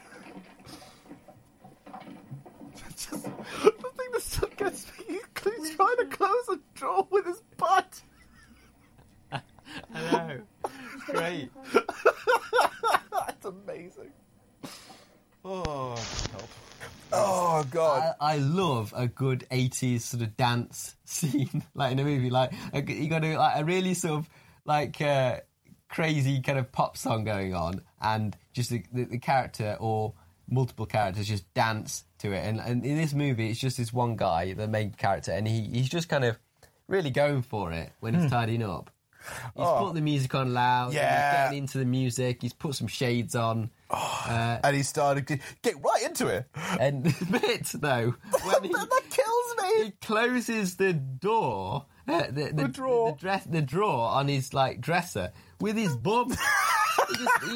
Just, the thing that still gets me, he's trying to close a drawer with his butt. I know. It's great. That's amazing. Oh, help. Oh, God. I love a good 80s sort of dance scene, like in a movie. Like, you got to, like, a really sort of, like, crazy kind of pop song going on, and just the character or multiple characters just dance to it. And in this movie, it's just this one guy, the main character, and he's just kind of really going for it when he's tidying up. He's put the music on loud. Yeah. He's getting into the music. He's put some shades on. And he started to get right into it. And the bit, though, when that kills me. He closes the door, the drawer on his like dresser with his bum. he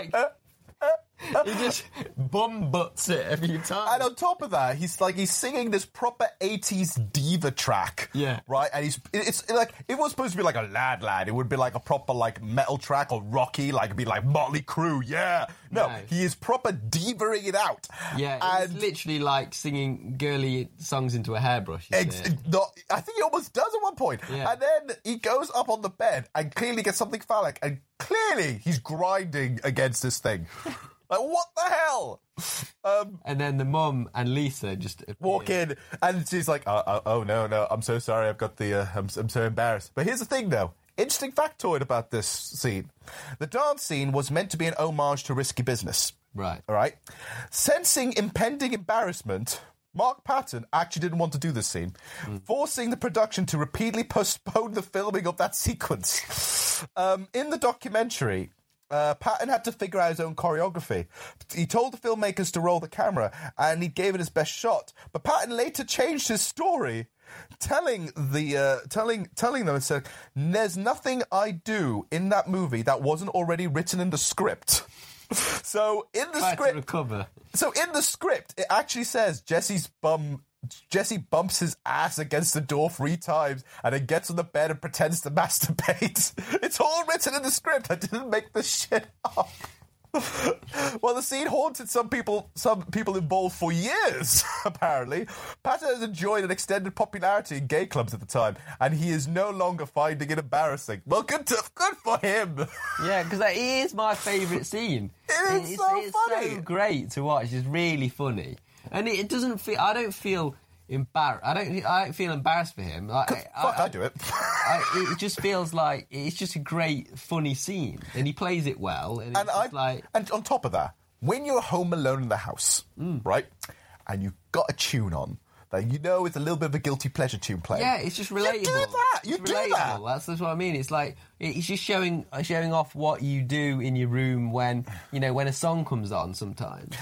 just bum butts it a few times. And on top of that, he's singing this proper 80s diva track. Yeah. Right? And it's like, it was supposed to be like a lad. It would be like a proper like metal track or rocky, like it'd be like Motley Crue, yeah. No, he is proper divaing it out. Yeah, it's literally like singing girly songs into a hairbrush. I think he almost does at one point. Yeah. And then he goes up on the bed and clearly gets something phallic, and clearly he's grinding against this thing. Like, what the hell? And then the mum and Lisa just appear. Walk in, and she's like, oh, no, I'm so sorry, I've got the, I'm so embarrassed. But here's the thing, though. Interesting factoid about this scene. The dance scene was meant to be an homage to Risky Business. Right. All right? Sensing impending embarrassment, Mark Patton actually didn't want to do this scene, forcing the production to repeatedly postpone the filming of that sequence. In the documentary, Patton had to figure out his own choreography. He told the filmmakers to roll the camera, and he gave it his best shot. But Patton later changed his story, telling them and said, "There's nothing I do in that movie that wasn't already written in the script." So in the script, it actually says Jesse bumps his ass against the door 3 times and then gets on the bed and pretends to masturbate. It's all written in the script. I didn't make this shit up. Well, the scene haunted some people involved for years, apparently. Patton has enjoyed an extended popularity in gay clubs at the time, and he is no longer finding it embarrassing. Well, good for him. Yeah, because it is my favourite scene. It's so funny. It's so great to watch. It's really funny. And it doesn't feel... I don't feel embarrassed. I don't feel embarrassed for him. I do it. It just feels like it's just a great, funny scene, and he plays it well. And on top of that, when you're home alone in the house, right, and you've got a tune on that you know is a little bit of a guilty pleasure tune playing. Yeah, it's just relatable. You do that. That's what I mean. It's like it's just showing off what you do in your room when a song comes on. Sometimes,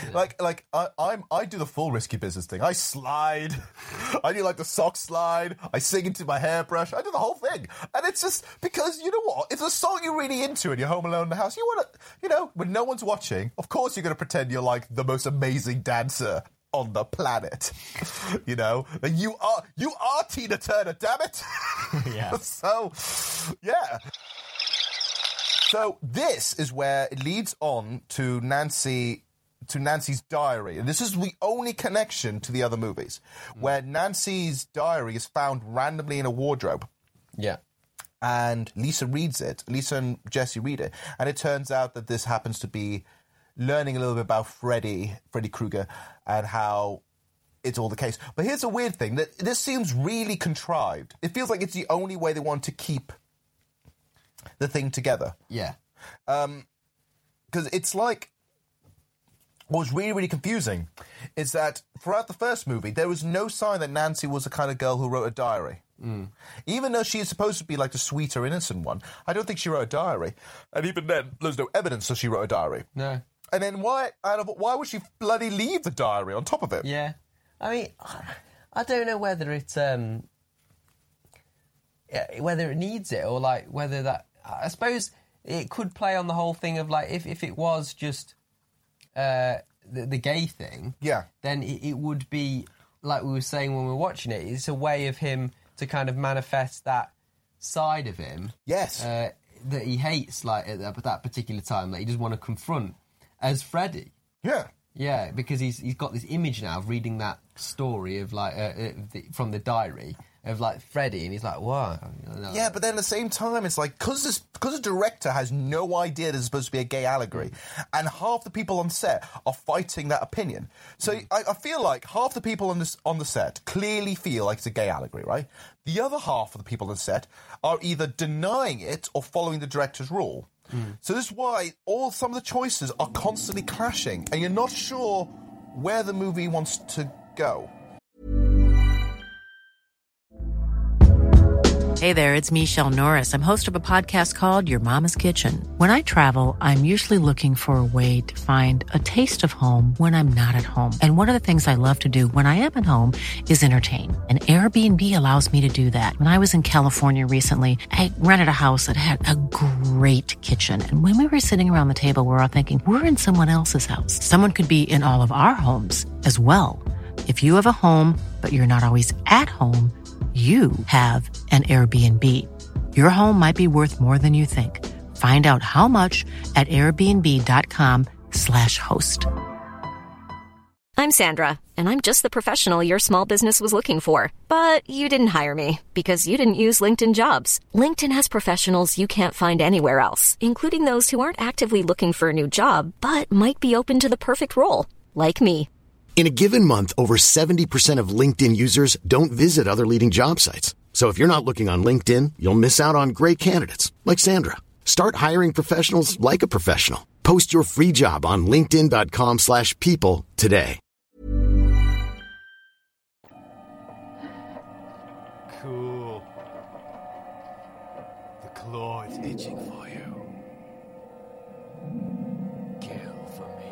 I do the full Risky Business thing. I slide. I do like the sock slide. I sing into my hairbrush. I do the whole thing, and it's just because you know what? It's a song you're really into, and you're home alone in the house. You want to, when no one's watching. Of course, you're going to pretend you're like the most amazing dancer on the planet. You are Tina Turner, damn it. Yeah. So this is where it leads on to Nancy to Nancy's diary. And this is the only connection to the other movies, where Nancy's diary is found randomly in a wardrobe. Yeah. And Lisa reads it. Lisa and Jesse read it. And it turns out that this happens to be learning a little bit about Freddy Krueger, and how it's all the case. But here's a weird thing. That this seems really contrived. It feels like it's the only way they want to keep the thing together. Yeah. Because it's like... What's really, really confusing is that throughout the first movie, there was no sign that Nancy was the kind of girl who wrote a diary. Even though she is supposed to be like the sweeter, innocent one, I don't think she wrote a diary. And even then, there's no evidence that she wrote a diary. No. And then why would she bloody leave the diary on top of it? Yeah. I mean, I don't know whether it's whether it needs it, or like whether that... I suppose it could play on the whole thing of like, if it was just... the gay thing, then it would be, like we were saying when we were watching it, it's a way of him to kind of manifest that side of him. Yes. That he hates, like, at that particular time, that he doesn't want to confront as Freddy. Yeah. Yeah, because he's got this image now of reading that story of, like, from the diary of, like, Freddy, and he's like, what? Yeah, but then at the same time, it's like, because the director has no idea there's supposed to be a gay allegory, and half the people on set are fighting that opinion. So I feel like half the people on the set clearly feel like it's a gay allegory, right? The other half of the people on the set are either denying it or following the director's rule. So this is why some of the choices are constantly clashing, and you're not sure where the movie wants to go. Hey there, it's Michelle Norris. I'm host of a podcast called Your Mama's Kitchen. When I travel, I'm usually looking for a way to find a taste of home when I'm not at home. And one of the things I love to do when I am at home is entertain. And Airbnb allows me to do that. When I was in California recently, I rented a house that had a great kitchen. And when we were sitting around the table, we're all thinking, we're in someone else's house. Someone could be in all of our homes as well. If you have a home, but you're not always at home, you have an Airbnb. Your home might be worth more than you think. Find out how much at airbnb.com/host. I'm Sandra, and I'm just the professional your small business was looking for. But you didn't hire me because you didn't use LinkedIn Jobs. LinkedIn has professionals you can't find anywhere else, including those who aren't actively looking for a new job, but might be open to the perfect role, like me. In a given month, over 70% of LinkedIn users don't visit other leading job sites. So if you're not looking on LinkedIn, you'll miss out on great candidates like Sandra. Start hiring professionals like a professional. Post your free job on linkedin.com/people today. Cool. The claw is itching for you. Kill for me.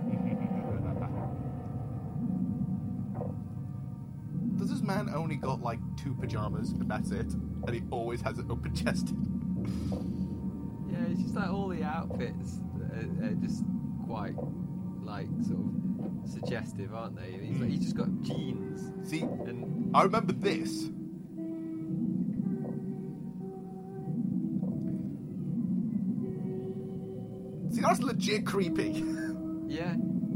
Does this man only got like 2 pajamas and that's it? And he always has it open chested? Yeah, it's just like all the outfits are just quite, like, sort of suggestive, aren't they? He's just got jeans. See, and I remember this. See, that's legit creepy. Yeah.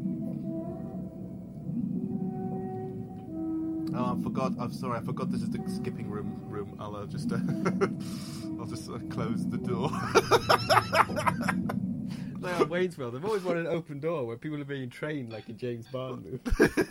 Oh, I'm sorry. I forgot this is the skipping room. I'll just close the door. Like on Wayne's World, they've always wanted an open door where people are being trained like a James Bond movie.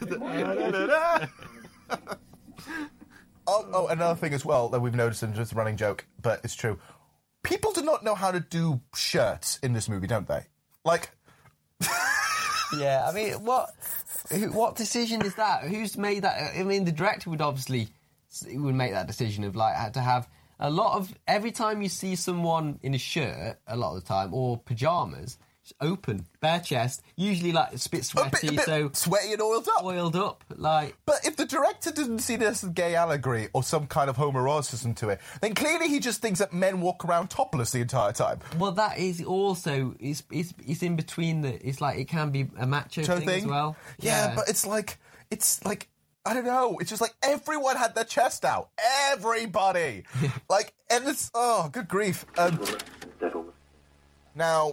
Oh, another thing as well that we've noticed, and just a running joke, but it's true. People do not know how to do shirts in this movie, don't they? Like... Yeah, I mean, what decision is that? Who's made that? I mean, the director would obviously make that decision of, like, to have a lot of... Every time you see someone in a shirt, a lot of the time, or pyjamas, just open, bare chest, usually, like, a bit sweaty, a bit so... sweaty and oiled up. Oiled up, like... But if the director didn't see this as a gay allegory or some kind of homoeroticism to it, then clearly he just thinks that men walk around topless the entire time. Well, that is also... It's in between the... It's like, it can be a macho thing as well. Yeah, but it's like... I don't know. It's just like everyone had their chest out. Everybody. And it's... Oh, good grief. Now...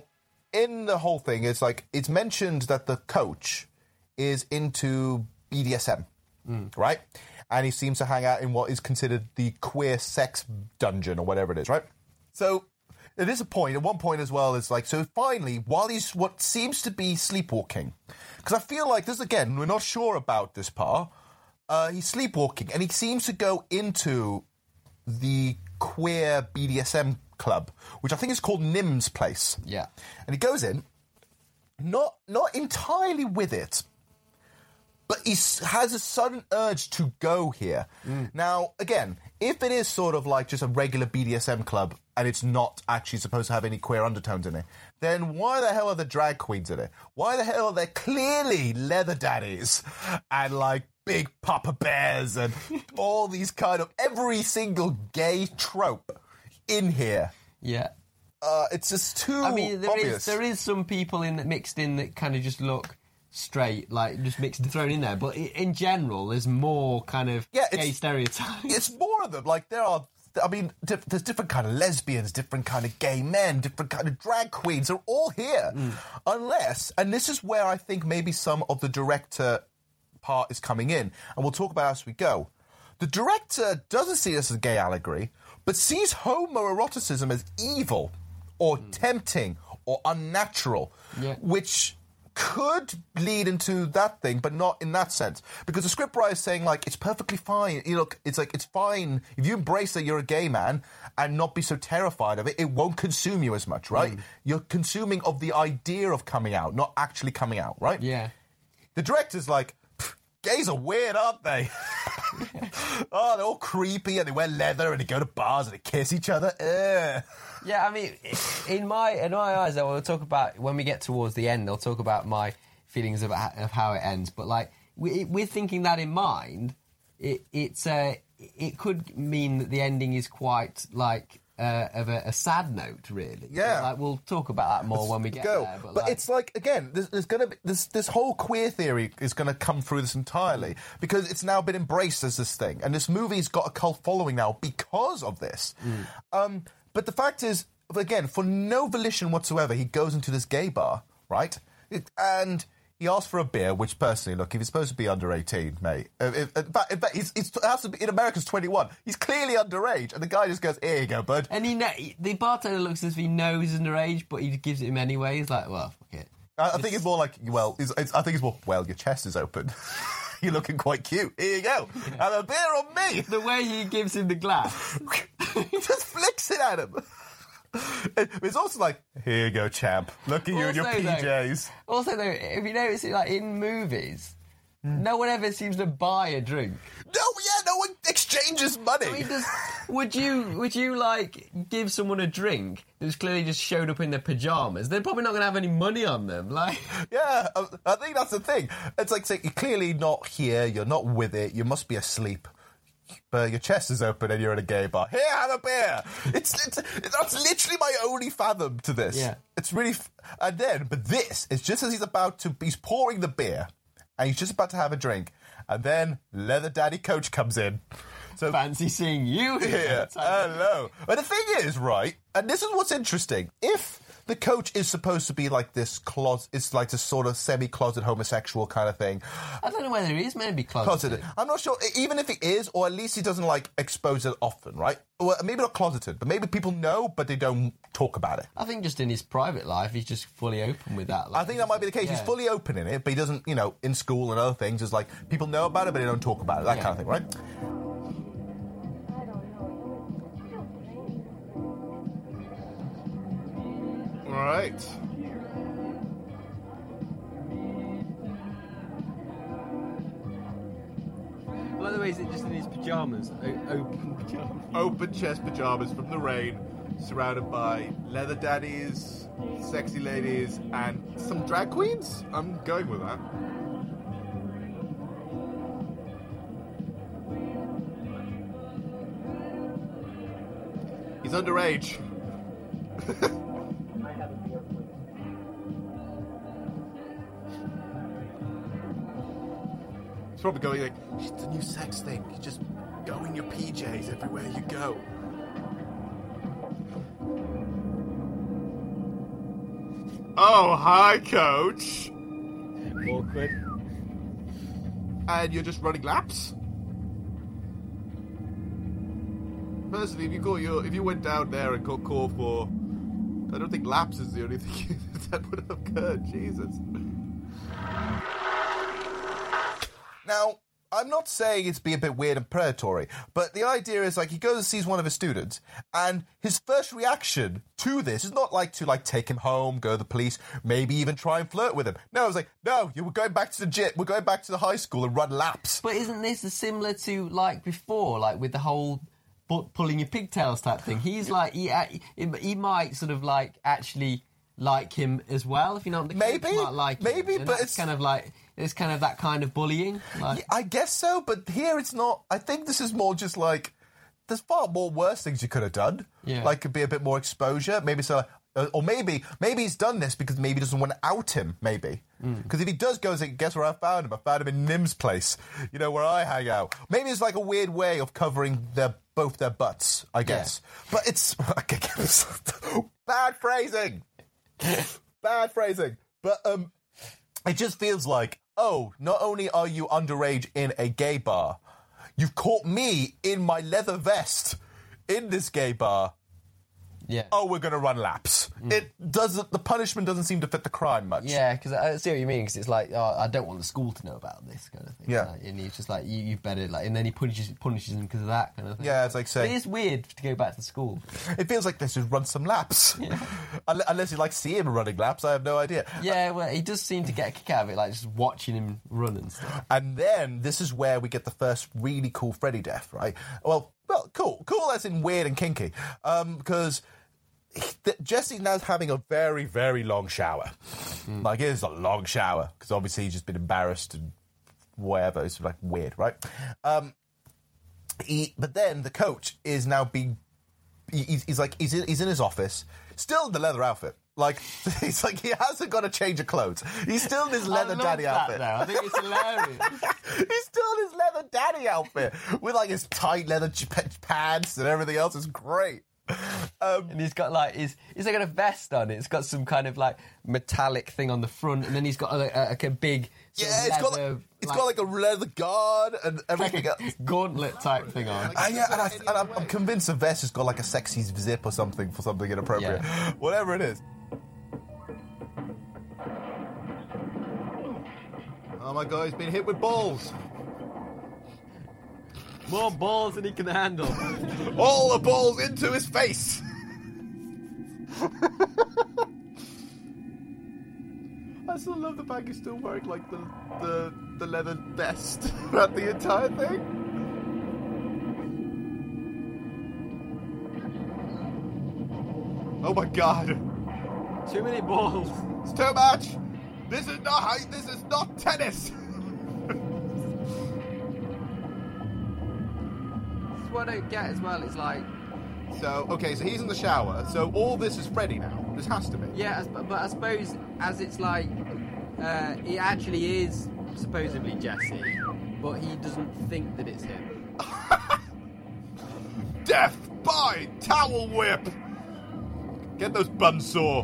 in the whole thing, it's mentioned that the coach is into BDSM, right? And he seems to hang out in what is considered the queer sex dungeon or whatever it is, right? So it is at one point as well, it's like, so finally, while he's what seems to be sleepwalking, because I feel like this, again, we're not sure about this part, he's sleepwalking, and he seems to go into the queer BDSM club, which I think is called Nim's Place. Yeah. And he goes in, not entirely with it, but he has a sudden urge to go here. Now, again, if it is sort of like just a regular BDSM club and it's not actually supposed to have any queer undertones in it, then why the hell are there drag queens in it? Why the hell are there clearly leather daddies and like big papa bears and all these kind of every single gay trope in here? Yeah. It's just too obvious. There is some people mixed in that kind of just look straight, like just mixed and thrown in there. But in general, there's more kind of gay stereotypes. It's more of them. Like there's different kind of lesbians, different kind of gay men, different kind of drag queens. They're all here, unless, and this is where I think maybe some of the director part is coming in, and we'll talk about it as we go. The director doesn't see this as a gay allegory, but sees homoeroticism as evil or tempting or unnatural, which could lead into that thing, but not in that sense. Because the scriptwriter is saying, like, it's perfectly fine. You know, it's like, it's fine. If you embrace that you're a gay man and not be so terrified of it, it won't consume you as much, right? You're consuming of the idea of coming out, not actually coming out, right? Yeah. The director's like, gays are weird, aren't they? Oh, they're all creepy and they wear leather and they go to bars and they kiss each other. Yeah, I mean, in my eyes, I will talk about, when we get towards the end, I'll talk about my feelings of how it ends. But, like, with thinking that in mind, it could mean that the ending is quite, like, of a sad note, really. Yeah. Like, we'll talk about that more when we get there. But it's like, again, there's going to be this whole queer theory is going to come through this entirely because it's now been embraced as this thing, and this movie's got a cult following now because of this. But the fact is, again, for no volition whatsoever, he goes into this gay bar, right? And he asks for a beer, which personally, look, if he's supposed to be under 18, mate, in fact, it has to be, in America's 21. He's clearly underage, and the guy just goes, here you go, bud. And the bartender looks as if he knows he's underage, but he gives it him anyway. He's like, well, fuck it. I think it's more like, well, I think it's more, well, your chest is open. You're looking quite cute. Here you go. Have a beer on me. The way he gives him the glass. He just flicks it at him. It's also like, here you go, champ. Look at you in your PJs. Also, though, if you notice it, like, in movies, no one ever seems to buy a drink. No one exchanges money. I mean, would you like give someone a drink who's clearly just showed up in their pajamas? They're probably not going to have any money on them. Like, yeah, I think that's the thing. It's like saying, you're clearly not here. You're not with it. You must be asleep. But your chest is open and you're in a gay bar. Here, have a beer. That's literally my only fathom to this. Yeah, it's really. But this is just as he's pouring the beer, and he's just about to have a drink, and then Leather Daddy Coach comes in. So fancy seeing you here. Hello. But the thing is, right, and this is what's interesting. If the coach is supposed to be like this it's like this sort of semi-closet homosexual kind of thing. I don't know whether he is maybe closeted. I'm not sure, even if he is, or at least he doesn't like expose it often, right? Well, maybe not closeted, but maybe people know, but they don't talk about it. I think just in his private life, he's just fully open with that. Like, I think that might be the case. Yeah. He's fully open in it, but he doesn't, in school and other things, it's like people know about it, but they don't talk about it, that kind of thing, right? All right. By the way, is it just in his pyjamas? Open pyjamas? Open chest pyjamas from the rain, surrounded by leather daddies, sexy ladies, and some drag queens? I'm going with that. He's underage. He's probably going like, it's a new sex thing. You just go in your PJs everywhere you go. Oh, hi, coach. Awkward. And you're just running laps? Personally, if you went down there and got called for, I don't think laps is the only thing that would have occurred. Jesus. Now, I'm not saying it's be a bit weird and predatory, but the idea is, like, he goes and sees one of his students, and his first reaction to this is not like to, like, take him home, go to the police, maybe even try and flirt with him. No, it's like, no, we're going back to the gym, we're going back to the high school and run laps. But isn't this similar to, like, before, like, with the whole pulling your pigtails type thing? He's like, he might sort of, like, actually like him as well, if you know what I mean. Maybe, might like maybe, him. but it's kind of like... It's kind of that kind of bullying. Like. Yeah, I guess so, but here it's not. I think this is more just like, there's far more worse things you could have done. Yeah. Like, could be a bit more exposure. Maybe so, or maybe he's done this because maybe he doesn't want to out him, maybe. Because if he does go and say, guess where I found him? I found him in Nim's place, you know, where I hang out. Maybe it's like a weird way of covering both their butts, I guess. Yeah. But it's... bad phrasing. Bad phrasing. But it just feels like, oh, not only are you underage in a gay bar, you've caught me in my leather vest in this gay bar. Yeah. Oh, we're going to run laps. The punishment doesn't seem to fit the crime much. Yeah, because I see what you mean, because it's like, oh, I don't want the school to know about this kind of thing. Yeah. Like, and he's just like, you better, like, and then he punishes him because of that kind of thing. Yeah, it's like saying... It is weird to go back to school. It feels like they should run some laps. Yeah. Unless you like see him running laps, I have no idea. Yeah, well, he does seem to get a kick out of it, like just watching him run and stuff. And then this is where we get the first really cool Freddy death, right? Well, cool. Cool as in weird and kinky. Because... Jesse now's having a very, very long shower. Like, it is a long shower, because obviously he's just been embarrassed and whatever. It's like weird, right? But then the coach is now being... He's in his office, still in the leather outfit. Like, he's like, he hasn't got a change of clothes. He's still in his leather daddy outfit. I think it's hilarious. He's still in his leather daddy outfit with, like, his tight leather pants and everything else. It's great. And he's got like he's got a vest on. It's got some kind of like metallic thing on the front, and then he's got like a big it's got like a leather guard and everything like else. Gauntlet type thing on. I'm convinced the vest has got like a sexy zip or something for something inappropriate. Yeah. Whatever it is. Oh my god, he's been hit with balls. More balls than he can handle. All the balls into his face. I still love the fact he's still wearing like the leather vest throughout the entire thing. Oh my god! Too many balls. It's too much. This is not tennis. What I don't get as well is like... So he's in the shower, so all this is Freddy now. This has to be. Yeah, but I suppose as it's like... it actually is supposedly Jesse, but he doesn't think that it's him. Death by towel whip! Get those buns sore.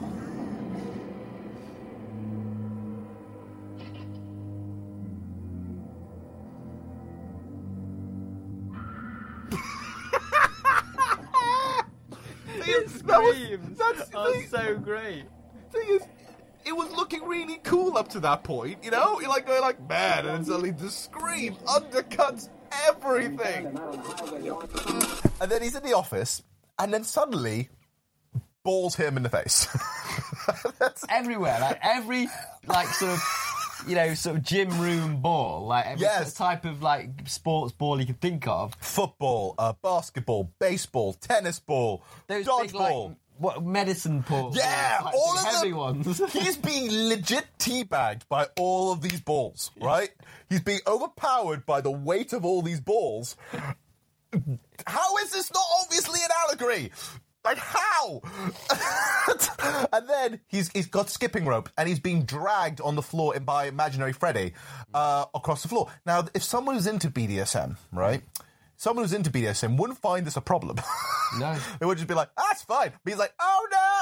That's so great. Thing is, it was looking really cool up to that point, you know? You're like going like, man, and then suddenly the scream undercuts everything. And then he's in the office, and then suddenly balls him in the face. Everywhere, like every sort of, you know, sort of gym room ball, like every type of like sports ball you can think of. Football, basketball, baseball, tennis ball, dodgeball. Like, what, medicine balls? Yeah, like, all of heavy them. Ones. He's being legit teabagged by all of these balls, right? He's being overpowered by the weight of all these balls. How is this not obviously an allegory? Like, how? And then he's got skipping rope, and he's being dragged on the floor by imaginary Freddy across the floor. Now, if someone who's into BDSM, right? Someone who's into BDSM wouldn't find this a problem. No. They would just be like, that's fine. But he's like, oh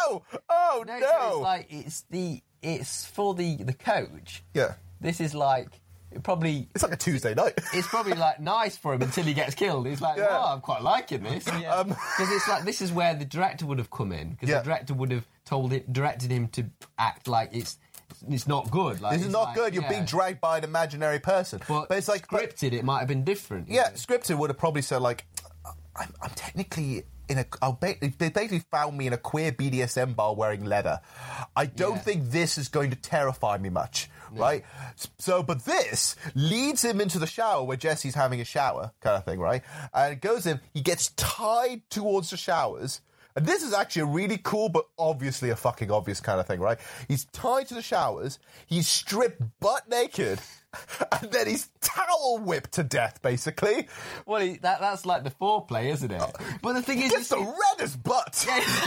no! Oh No, no! so it's like it's for the coach. Yeah. This is like it's like a Tuesday night. It's probably like nice for him until he gets killed. He's like, Yeah. I'm quite liking this. Because it's like this is where the director would have come in, because the director would have directed him to act like it's not good. Like, This is not good. You're being dragged by an imaginary person. But it's like scripted. It might have been different. Yeah, scripted would have probably said like, I'm technically they basically found me in a queer BDSM bar wearing leather. I don't think this is going to terrify me much, right? So, but this leads him into the shower where Jesse's having a shower, kind of thing, right? And it goes in, he gets tied towards the showers. And this is actually a really cool, but obviously a fucking obvious kind of thing, right? He's tied to the showers, he's stripped butt naked, and then he's towel whipped to death, basically. Well, that's like the foreplay, isn't it? But the thing is, it's the reddest butt.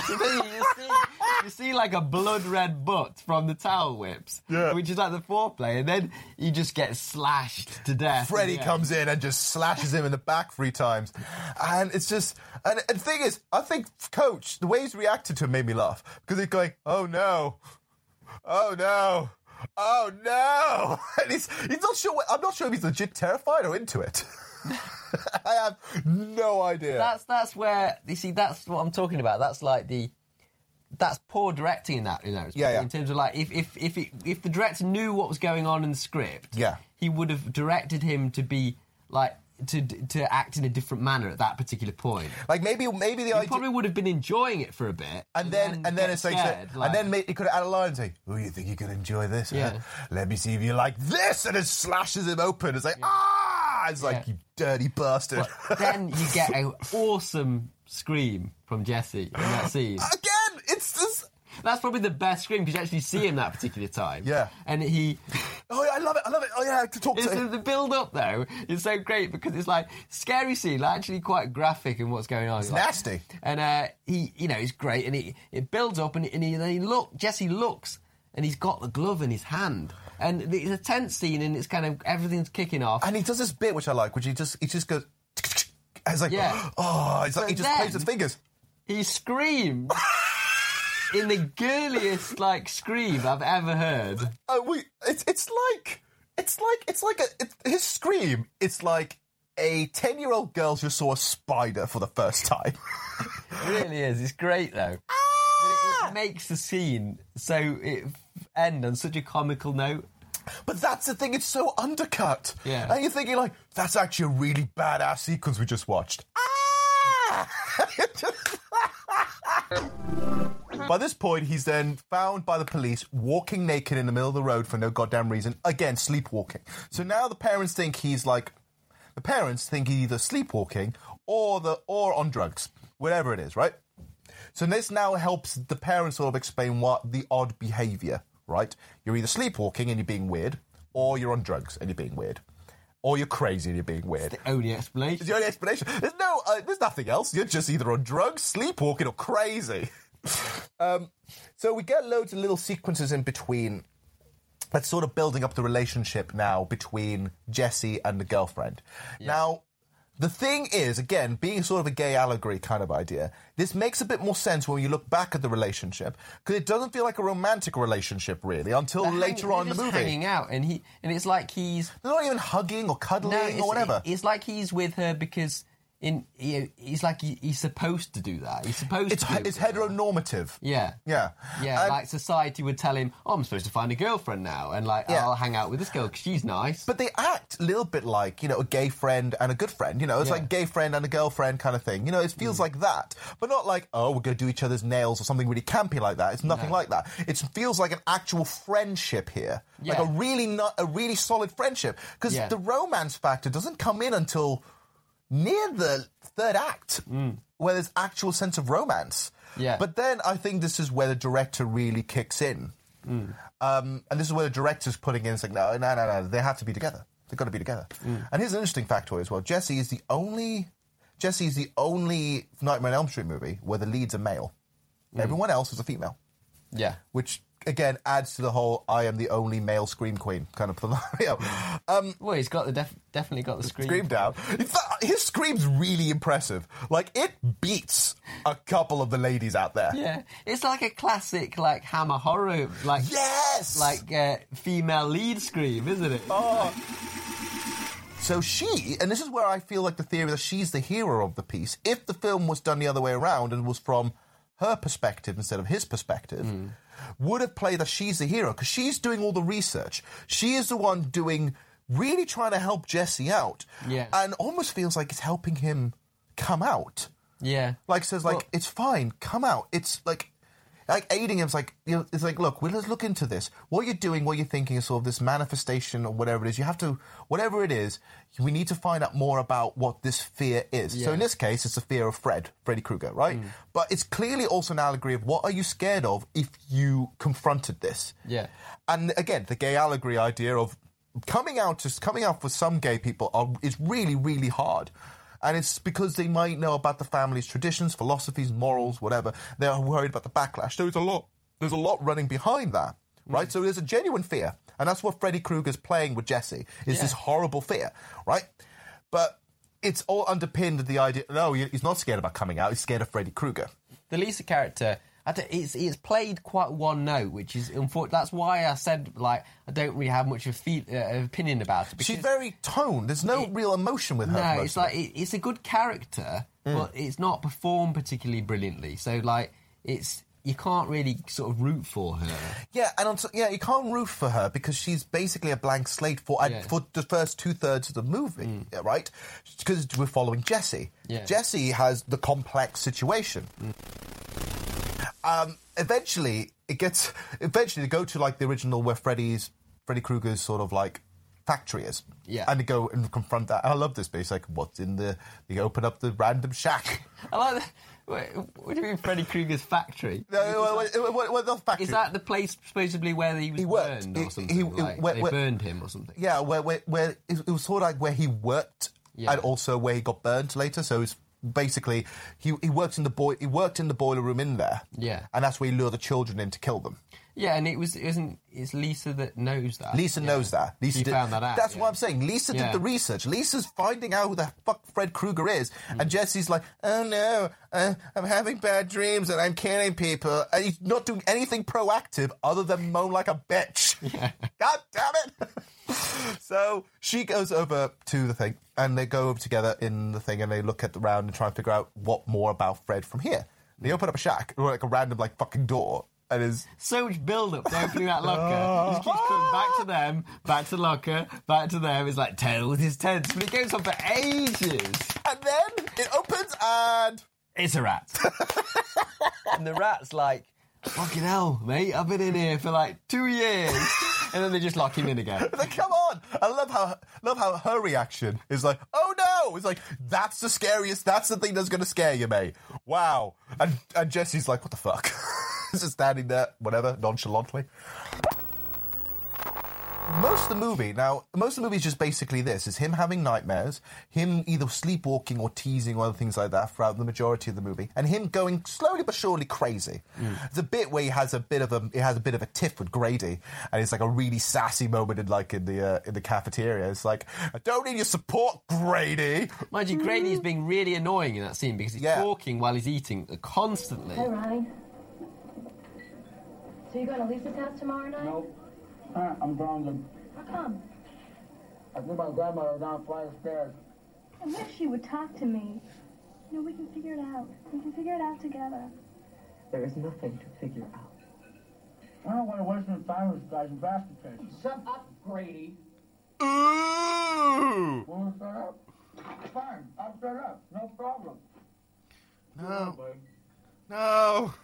You see like a blood red butt from the towel whips, which is like the foreplay, and then you just get slashed to death. Freddy comes in and just slashes him in the back 3 times. And it's just... And the thing is, I think Coach, the way he's reacted to it made me laugh. Because he's going, oh no. Oh no. Oh no. And he's not sure... I'm not sure if he's legit terrified or into it. I have no idea. That's where... You see, that's what I'm talking about. That's like that's poor directing in that, in terms of like if the director knew what was going on in the script, he would have directed him to be like to act in a different manner at that particular point. Like maybe the idea probably would have been enjoying it for a bit, and then it's like, and then he could add a line and say, "Oh, you think you could enjoy this? Yeah. Let me see if you like this," and it slashes him open. It's like ah, it's like you dirty bastard. But then you get an awesome scream from Jesse in that scene. Again, it's just... That's probably the best scream because you actually see him that particular time. Yeah. And he... Oh, yeah, I love it. Oh, yeah, to talk to him. The build-up, though, is so great because it's like scary scene, like actually quite graphic in what's going on. It's nasty. And he's great, and it builds up, and Jesse looks, and he's got the glove in his hand. And it's a tense scene, and it's kind of, everything's kicking off. And he does this bit, which I like, which he just goes... It's like, oh, it's like he just plays his fingers. He screams in the girliest like scream I've ever heard. His scream. It's like a 10-year-old girl who saw a spider for the first time. It really is. It's great though. But it makes the scene so it end on such a comical note. But that's the thing, it's so undercut. Yeah. And you're thinking, like, that's actually a really badass sequence we just watched. By this point, he's then found by the police walking naked in the middle of the road for no goddamn reason. Again, sleepwalking. So now the parents think he's either sleepwalking or on drugs. Whatever it is, right? So this now helps the parents sort of explain what the odd behaviour. Right? You're either sleepwalking and you're being weird, or you're on drugs and you're being weird, or you're crazy and you're being weird. It's the only explanation. It's the only explanation. There's nothing else. You're just either on drugs, sleepwalking, or crazy. So we get loads of little sequences in between that's sort of building up the relationship now between Jesse and the girlfriend. Yeah. Now, the thing is, again, being sort of a gay allegory kind of idea, this makes a bit more sense when you look back at the relationship, because it doesn't feel like a romantic relationship, really, until later on in the movie. Hanging out, and it's like he's... They're not even hugging or cuddling or whatever. It's like he's with her because... he's like he's supposed to do that. He's supposed to. It's heteronormative. Yeah. Like society would tell him, "Oh, I'm supposed to find a girlfriend now," and I'll hang out with this girl because she's nice. But they act a little bit like a gay friend and a good friend. It's like gay friend and a girlfriend kind of thing. It feels like that, but not like we're going to do each other's nails or something really campy like that. It's nothing like that. It feels like an actual friendship here, like a really solid friendship, because the romance factor doesn't come in until near the third act, where there's actual sense of romance. Yeah. But then I think this is where the director really kicks in. And this is where the director's putting in, saying, no, they have to be together. They've got to be together. And here's an interesting factoid as well. Jesse is the only Nightmare on Elm Street movie where the lead's a male. Everyone else is a female. Yeah. Which again, adds to the whole "I am the only male scream queen" kind of scenario. Well, he's got definitely got the scream down. In fact, his scream's really impressive. Like, it beats a couple of the ladies out there. Yeah, it's like a classic, like, Hammer horror, like, yes, like female lead scream, isn't it? Oh. So she, and this is where I feel like the theory that she's the hero of the piece. If the film was done the other way around and was from her perspective instead of his perspective, would have played that she's the hero, because she's doing all the research. She is the one really trying to help Jesse out. Yeah. And almost feels like it's helping him come out. Yeah. Like, says, like, it's fine, come out. It's like aiding him. It's like, you know, it's like, look, let's look into this. What you're doing, what you're thinking is sort of this manifestation or whatever it is. You have to, whatever it is, we need to find out more about what this fear is. Yeah. So in this case, it's the fear of Freddy Krueger, right? But it's clearly also an allegory of what are you scared of if you confronted this? Yeah. And again, the gay allegory idea of coming out for some gay people is really, really hard. And it's because they might know about the family's traditions, philosophies, morals, whatever. They're worried about the backlash. There's a lot running behind that, right? So there's a genuine fear. And that's what Freddy Krueger's playing with Jesse, is this horrible fear, right? But it's all underpinned with the idea, no, he's not scared about coming out, he's scared of Freddy Krueger. The Lisa character, it's played quite one note, which is unfortunate. That's why I said, like, I don't really have much of opinion about it. She's very toned. There's no real emotion with her. No, it's like it's a good character, but it's not performed particularly brilliantly. So, like, you can't really sort of root for her. Yeah, and you can't root for her because she's basically a blank slate for the first 2/3 of the movie, right? Because we're following Jesse. Yeah. Jesse has the complex situation. Eventually they go to, like, the original where Freddy Krueger's sort of, like, factory is. Yeah. And they go and confront that. And I love this bit. It's like, what's in they open up the random shack. I like that. What do you mean Freddy Krueger's factory? No, what the factory? Is that the place supposedly where he was burned or something? They burned him or something? Yeah, where it was sort of like where he worked and also where he got burned later. So it's basically he worked in the boiler room in there. Yeah. And that's where he lured the children in to kill them. Yeah, and it's Lisa that knows that. Lisa knows that. Lisa found that out. That's what I'm saying. Lisa did the research. Lisa's finding out who the fuck Fred Krueger is. And Jesse's like, oh no, I'm having bad dreams and I'm killing people. And he's not doing anything proactive other than moan like a bitch. Yeah. God damn it! So she goes over to the thing and they go over together in the thing and they look at the round and try and figure out what more about Fred from here. They open up a shack, or like a random, like, fucking door. And is so much build-up to opening that locker. He just keeps coming back to them, back to the locker, back to them. It's like Tail with his tents, but it goes on for ages. And then it opens and it's a rat. And the rat's like, fucking hell, mate, I've been in here for like 2 years. And then they just lock him in again. Like, come on! I love how her reaction is like, oh no! It's like, that's the scariest, that's the thing that's going to scare you, mate. Wow. And Jesse's like, what the fuck? Just standing there, whatever, nonchalantly. Most of the movie is just basically this. It's him having nightmares, him either sleepwalking or teasing or other things like that throughout the majority of the movie, and him going slowly but surely crazy. There's a bit where he has a bit of a tiff with Grady, and it's like a really sassy moment in the cafeteria. It's like, I don't need your support, Grady. Mind you, Grady is being really annoying in that scene because he's talking while he's eating constantly. Hey, Ronnie. So you going to Lisa's house tomorrow night? Nope. I'm grounded. How come? I think my grandmother down a flight of stairs. I wish she would talk to me. You know, we can figure it out. We can figure it out together. There is nothing to figure out. I don't want to waste my time with this guy's investigation. Shut up, Grady. Ooh! Want to shut up? Fine, I'll shut up. No problem. No.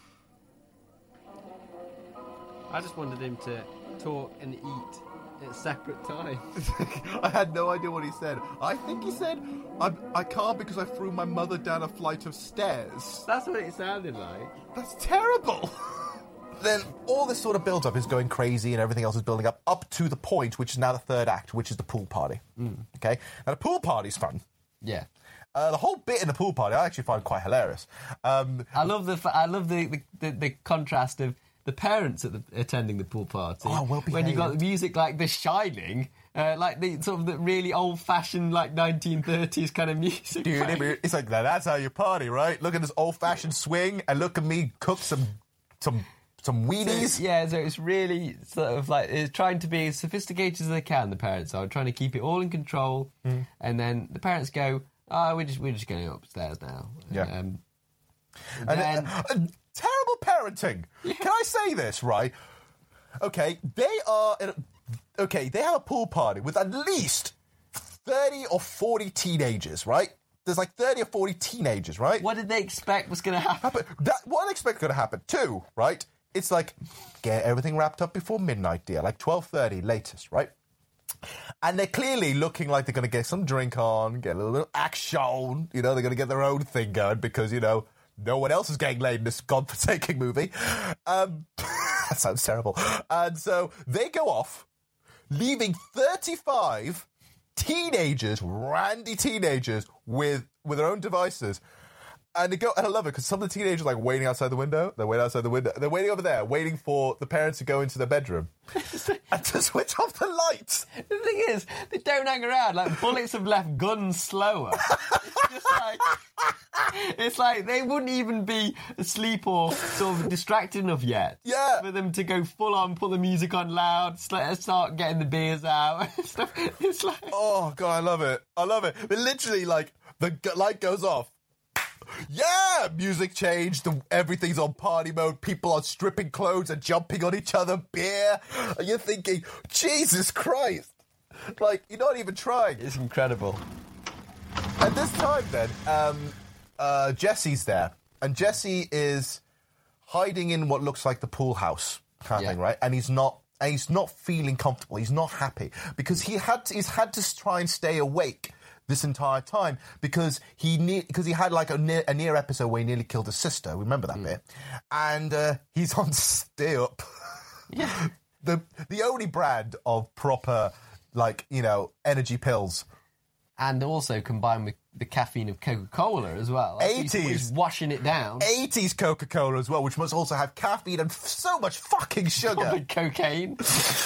I just wanted him to talk and eat at separate times. I had no idea what he said. I think he said, I can't because I threw my mother down a flight of stairs. That's what it sounded like. That's terrible. Then all this sort of build-up is going crazy and everything else is building up to the point, which is now the third act, which is the pool party. Okay? Now, the pool party's fun. Yeah. The whole bit in the pool party I actually find quite hilarious. I love the contrast of the parents attending the pool party. Oh, well when you got the behaved. music like The Shining, like the sort of the really old-fashioned, like 1930s kind of music. Dude, it's like, that's how you party, right? Look at this old-fashioned swing, and look at me cook some Wheaties. So it's really sort of like it's trying to be as sophisticated as they can. The parents are trying to keep it all in control, and then the parents go, "Oh, we're just going upstairs now." Yeah. And then, terrible parenting. Can I say this, right? Okay, they have a pool party with at least 30 or 40 teenagers, right? There's like 30 or 40 teenagers, right? What did they expect was going to happen? What they expect going to happen too, right? It's like, get everything wrapped up before midnight, dear. Like 12:30 latest, right? And they're clearly looking like they're going to get some drink on, get a little action. You know, they're going to get their own thing going because, you know, no one else is getting laid in this godforsaken movie. That sounds terrible. And so they go off, leaving 35 teenagers, randy teenagers, with their own devices. And they go, and I love it because some of the teenagers are like waiting outside the window. They're waiting outside the window. They're waiting over there, waiting for the parents to go into their bedroom and to switch off the lights. The thing is, they don't hang around. Like, bullets have left guns slower. It's like they wouldn't even be asleep or sort of distracted enough yet. Yeah. For them to go full on, put the music on loud, start getting the beers out. Stuff. It's like, oh God, I love it. I love it. But literally, like, the light goes off. Yeah, music changed. Everything's on party mode. People are stripping clothes and jumping on each other. Beer. And you're thinking, Jesus Christ. Like, you're not even trying. It's incredible. At this time, then, Jesse's there. And Jesse is hiding in what looks like the pool house kind of thing, right? And he's not feeling comfortable. He's not happy. Because he's had to try and stay awake this entire time because he had like a near episode where he nearly killed his sister. Remember that bit? And he's on stay up. Yeah. The only brand of proper, like, you know, energy pills. And also combined with the caffeine of Coca-Cola as well. Like 80s. He's washing it down. 80s Coca-Cola as well, which must also have caffeine and so much fucking sugar. Probably cocaine.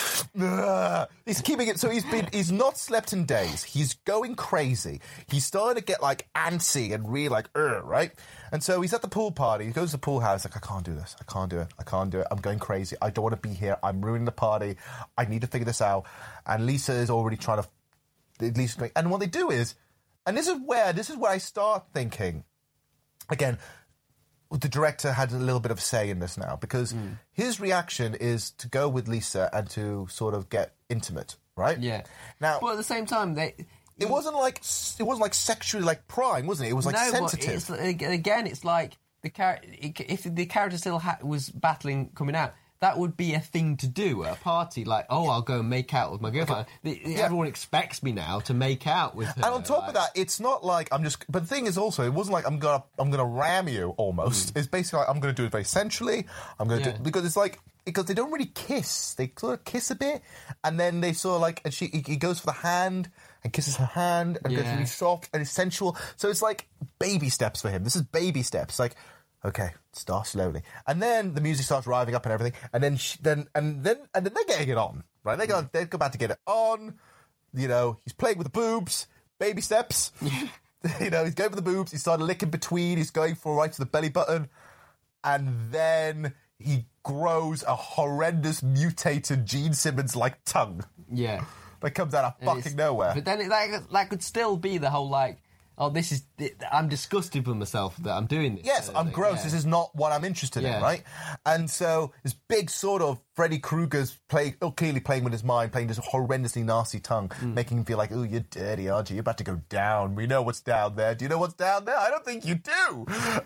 He's keeping it, so he's not slept in days. He's going crazy. He's starting to get like antsy and really like, right? And so he's at the pool party. He goes to the pool house, like, I can't do this. I can't do it. I can't do it. I'm going crazy. I don't want to be here. I'm ruining the party. I need to figure this out. And Lisa is already trying to, and what they do is, and this is where I start thinking, again, the director had a little bit of say in this now, because his reaction is to go with Lisa and to sort of get intimate, right? Yeah. Now, but at the same time, it wasn't like sexually like prime, wasn't it? It was like sensitive. But it's like if the character still was battling coming out, that would be a thing to do at a party. Like, I'll go and make out with my girlfriend. Everyone expects me now to make out with her. And on top of that, it's not like I'm just. But the thing is also, it wasn't like I'm gonna ram you. Almost, it's basically like I'm gonna do it very sensually. I'm gonna do it because it's like because they don't really kiss. They sort of kiss a bit, and then they sort of like, and he goes for the hand and kisses her hand and goes really soft and it's sensual. So it's like baby steps for him. This is baby steps, like. Okay, start slowly, and then the music starts revving up and everything, and then they're getting it on, right? They're about to get it on. You know, he's playing with the boobs, baby steps. You know, he's going for the boobs. He started licking between. He's going for right to the belly button, and then he grows a horrendous mutated Gene Simmons like tongue. Yeah, that comes out of fucking nowhere. But then that could still be the whole like. I'm disgusted with myself that I'm doing this. Yes, I'm gross. Yeah. This is not what I'm interested in, right? And so this big sort of Freddy Krueger's clearly playing with his mind, playing this horrendously nasty tongue, making him feel like, oh, you're dirty, aren't you? You're about to go down. We know what's down there. Do you know what's down there? I don't think you do.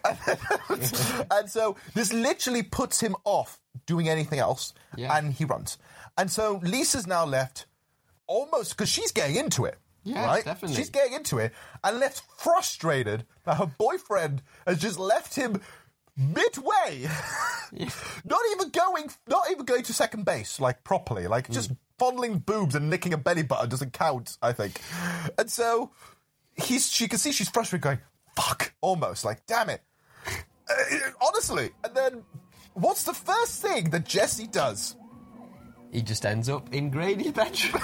And so this literally puts him off doing anything else, and he runs. And so Lisa's now left almost, because she's getting into it. Yeah, right? Definitely. She's getting into it and left frustrated that her boyfriend has just left him midway. Not even going to second base, like properly. Like just fondling boobs and nicking a belly button doesn't count, I think. And so she can see she's frustrated, going, fuck, almost, like, damn it. Honestly. And then What's the first thing that Jesse does? He just ends up in Grady's bedroom.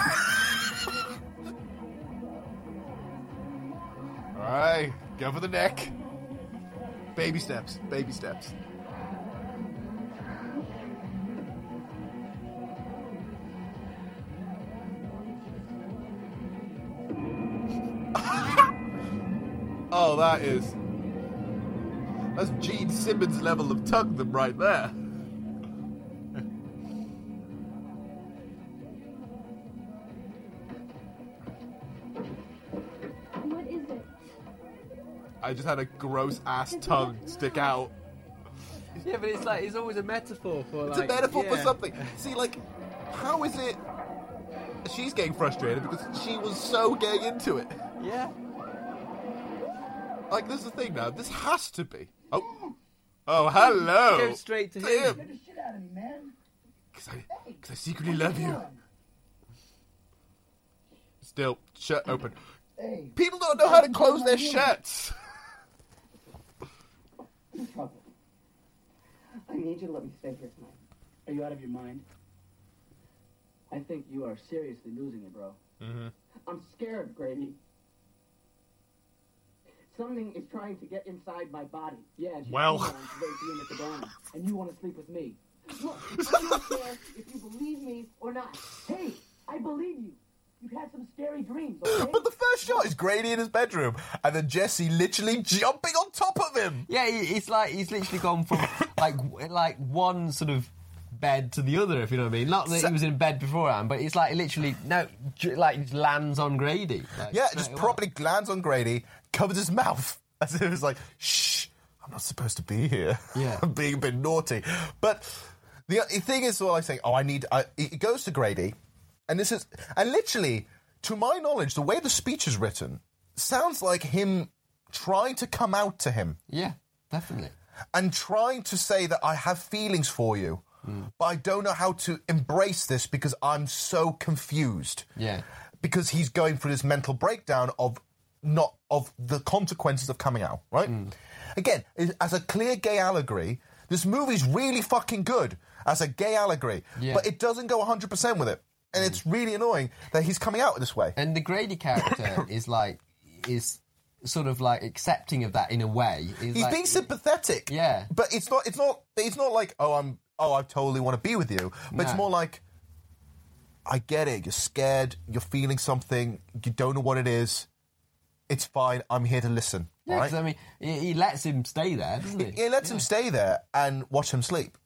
Alright, go for the neck. Baby steps, baby steps. Oh, that's Gene Simmons level of tongue them right there. What is it? I just had a gross ass tongue stick out. Yeah, but it's like, it's always a metaphor for like... It's a metaphor for yeah. something. See, like, how is it... She's getting frustrated because she was so getting into it. Yeah. Like, this is the thing now. This has to be. Oh, hello. Go straight to him. Get the shit out of me, man. Because I secretly love you. Still, shirt open. Hey. People don't know how to close their shirts. Trouble. I need you to let me stay here tonight. Are you out of your mind? I think you are seriously losing it, bro. Mm-hmm. I'm scared, Grady. Something is trying to get inside my body. Yeah, she's Well. to rape you in at the dorm, and you want to sleep with me. Look, I don't care if you believe me or not. Hey, I believe you. You've had some scary dreams, okay? But the first shot is Grady in his bedroom, and then Jesse literally jumping on top of him. Yeah, it's like he's literally gone from like one sort of bed to the other, if you know what I mean. Not that he was in bed beforehand, but it's like literally just lands on Grady. Like, Yeah, just properly lands on Grady, covers his mouth as if it's like, shh, I'm not supposed to be here. Yeah. I'm being a bit naughty. But the thing is, well, I say, it goes to Grady, and literally, to my knowledge, the way the speech is written sounds like him trying to come out to him. Yeah, definitely. And trying to say that I have feelings for you, but I don't know how to embrace this because I'm so confused. Yeah. Because he's going through this mental breakdown of the consequences of coming out, right? Again, as a clear gay allegory, this movie's really fucking good as a gay allegory, but it doesn't go 100% with it. And it's really annoying that he's coming out this way. And the Grady character is sort of like accepting of that in a way. He's being sympathetic. Yeah. But it's not like, I totally want to be with you. But it's more like, I get it, you're scared, you're feeling something, you don't know what it is. It's fine, I'm here to listen. Yeah, right? 'cause, I mean, he lets him stay there, doesn't he? He lets him stay there and watch him sleep.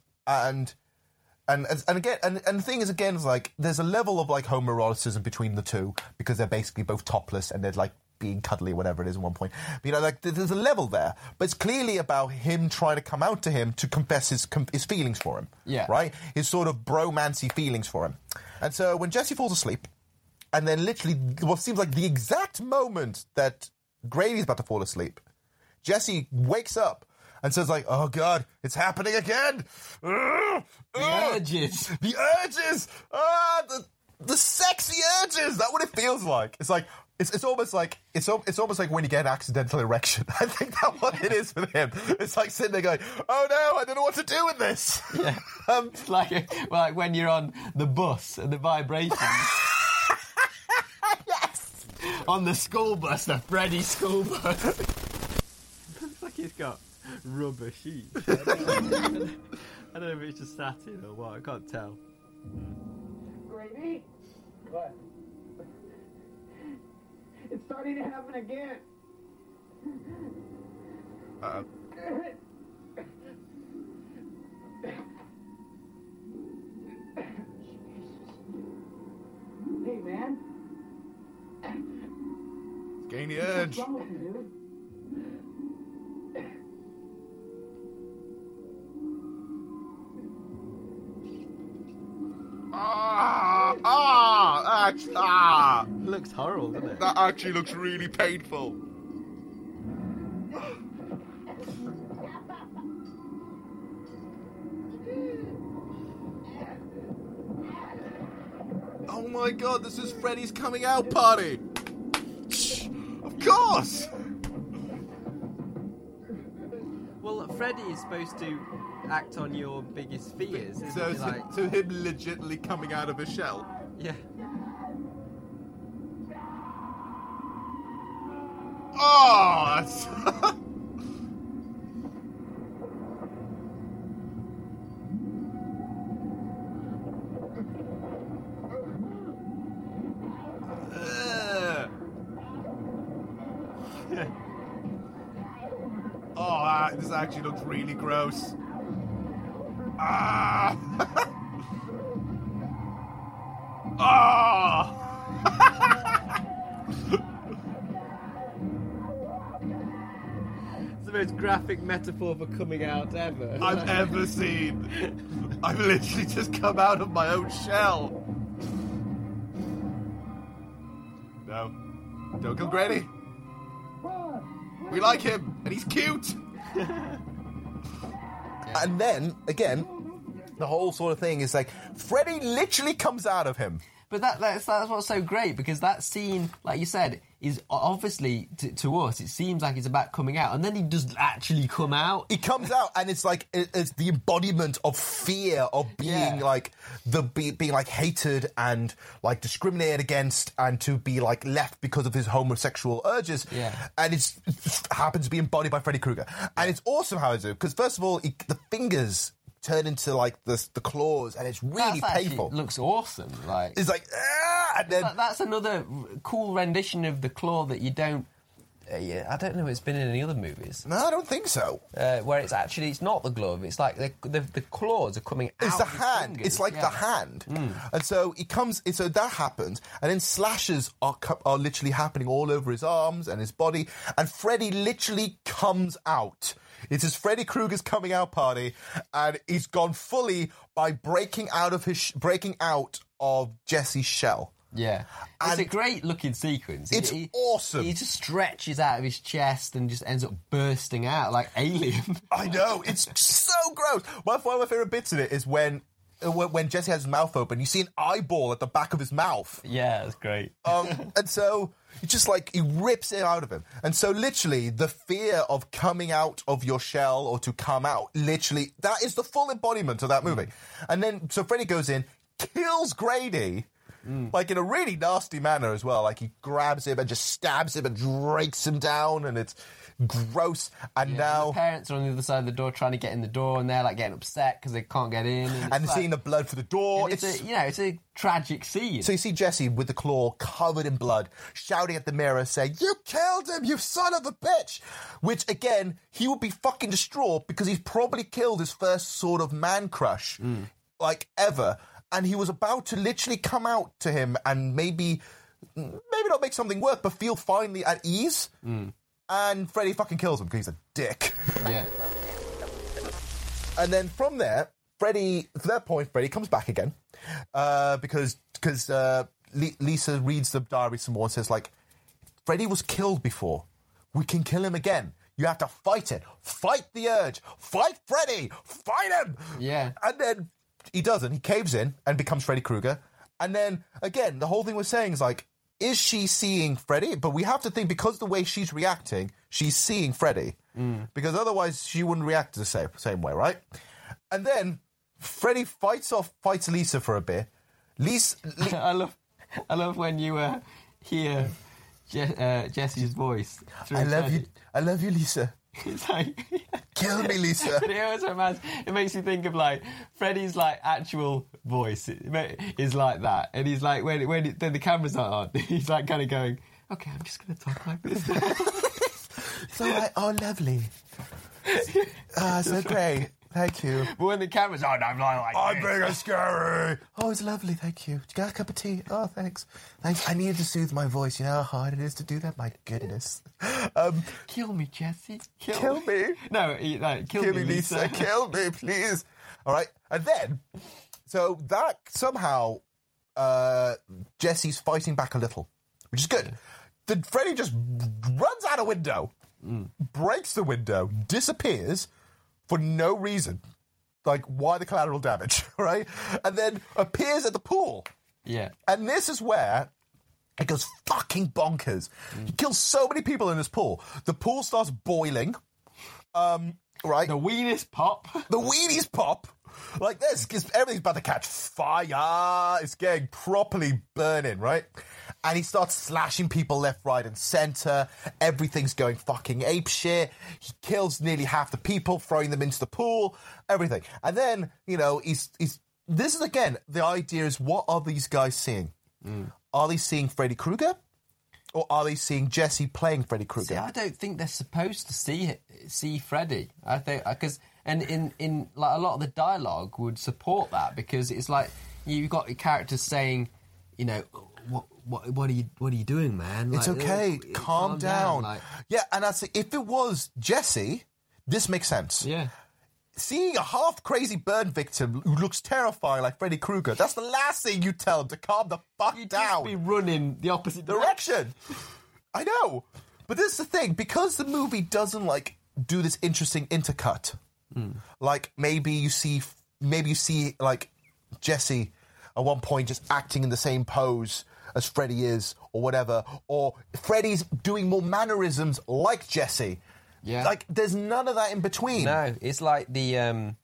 And again, the thing is, again, is like there's a level of like homoeroticism between the two because they're basically both topless and they're like being cuddly, whatever it is at one point. But, you know, like there's a level there, but it's clearly about him trying to come out to him to confess his feelings for him. Yeah, right. His sort of bromancy feelings for him. And so when Jesse falls asleep, and then literally what seems like the exact moment that Grady's about to fall asleep, Jesse wakes up. And says like, oh God, it's happening again. The urges. The urges. The sexy urges. That's what it feels like. It's like, it's almost like when you get an accidental erection. I think that's what it is with him. It's like sitting there going, oh no, I don't know what to do with this. Yeah. It's like when you're on the bus and the vibrations. Yes. On the school bus, the Freddy school bus. Looks like he's got rubber sheets. I don't know if it's just satin or what, I can't tell. Grady? What? It's starting to happen again. Hey, man. Gain the urge. What's wrong with you, dude? Looks horrible, doesn't it? That actually looks really painful. Oh my God, this is Freddy's coming out party. Of course. Well, Freddy is supposed to act on your biggest fears. Isn't So, it? Like, so him legitimately coming out of a shell. yeah. Oh, that's... Oh, this actually looks really gross. Ah! Ah! It's the most graphic metaphor for coming out ever. I've ever seen. I've literally just come out of my own shell. No. Don't kill Grady. We like him, and he's cute. And then, again, the whole sort of thing is like, Freddy literally comes out of him. But that's what's so great, because that scene, like you said, is obviously, to us, it seems like it's about coming out, and then he does actually come out. He comes out, and it's like, it's the embodiment of fear, of being like, being like hated and like discriminated against, and to be like left because of his homosexual urges. Yeah. And it happens to be embodied by Freddy Krueger. And it's awesome how it's do, because first of all, the fingers turn into like the claws, and it's really painful. Looks awesome. Like it's like, and then that's another cool rendition of the claw that you don't. I don't know if it's been in any other movies. No, I don't think so. Where it's not the glove. It's like the claws are coming out. It's the of his hand. fingers. It's like the hand. And so it comes. So that happens, and then slashes are literally happening all over his arms and his body, and Freddy literally comes out. It's his Freddy Krueger's coming out party, and he's gone fully by breaking out of Jesse's shell. Yeah. It's a great looking sequence. It's awesome. He just stretches out of his chest and just ends up bursting out like Alien. I know, it's so gross. One of my favourite bits of it is when Jesse has his mouth open, you see an eyeball at the back of his mouth. Yeah, that's great. And so it's just like he rips it out of him. And so literally the fear of coming out of your shell or to come out, literally, that is the full embodiment of that movie. And then, so Freddy goes in, kills Grady, like in a really nasty manner as well. Like he grabs him and just stabs him and drags him down, and it's gross. And now the parents are on the other side of the door trying to get in the door, and they're like getting upset because they can't get in. And seeing the blood for the door. It's a tragic scene. So you see Jesse with the claw covered in blood, shouting at the mirror, saying, "You killed him, you son of a bitch!" Which, again, he would be fucking distraught because he's probably killed his first sort of man crush, like, ever. And he was about to literally come out to him and maybe not make something work, but feel finally at ease. And Freddy fucking kills him because he's a dick. Yeah. And then from there, Freddy comes back again because Lisa reads the diary some more and says, like, Freddy was killed before. We can kill him again. You have to fight it. Fight the urge. Fight Freddy. Fight him. Yeah. And then he doesn't. He caves in and becomes Freddy Krueger. And then, again, the whole thing we're saying is, like, is she seeing Freddy? But we have to think, because the way she's reacting, she's seeing Freddy. Because otherwise she wouldn't react the same way, right? And then Freddy fights Lisa for a bit. I love when you hear Jesse's voice. I love you, Lisa. It's like, kill me, Lisa. It makes me think of like Freddy's like actual voice is like that, and he's like when the cameras aren't on, he's like kind of going, "Okay, I'm just going to talk like this." So lovely. So great. Thank you. But when the camera's on, I'm like, I'm big and scary. Oh, it's lovely. Thank you. Did you get a cup of tea? Oh, thanks. I needed to soothe my voice. You know how hard it is to do that? My goodness. Kill me, Jesse. Kill me. No, kill me, Lisa. Kill me, please. All right. And then, so that somehow, Jesse's fighting back a little, which is good. Then Freddy just runs out a window, breaks the window, disappears, for no reason. Like, why the collateral damage, right? And then appears at the pool. Yeah. And this is where it goes fucking bonkers. He kills so many people in this pool. The pool starts boiling. right? The weenies pop. The weenies pop. Like this, because everything's about to catch fire. It's getting properly burning, right? And he starts slashing people left, right, and centre. Everything's going fucking apeshit. He kills nearly half the people, throwing them into the pool. Everything. And then, you know, he's this is, again, the idea is, what are these guys seeing? Are they seeing Freddy Krueger? Or are they seeing Jesse playing Freddy Krueger? See, I don't think they're supposed to see Freddy. I think because in like a lot of the dialogue would support that, because it's like you've got your characters saying, you know, what are you doing, man? Like, it's okay, calm down. Like, yeah, and if it was Jesse, this makes sense. Yeah. Seeing a half-crazy burn victim who looks terrifying like Freddy Krueger, that's the last thing you tell him, to calm the fuck You'd down. just be running the opposite direction. I know. But this is the thing, because the movie doesn't, like, do this interesting intercut. Like, maybe you see, like, Jesse at one point just acting in the same pose as Freddy is, or whatever, or Freddy's doing more mannerisms like Jesse. Yeah. Like, there's none of that in between. No, it's like the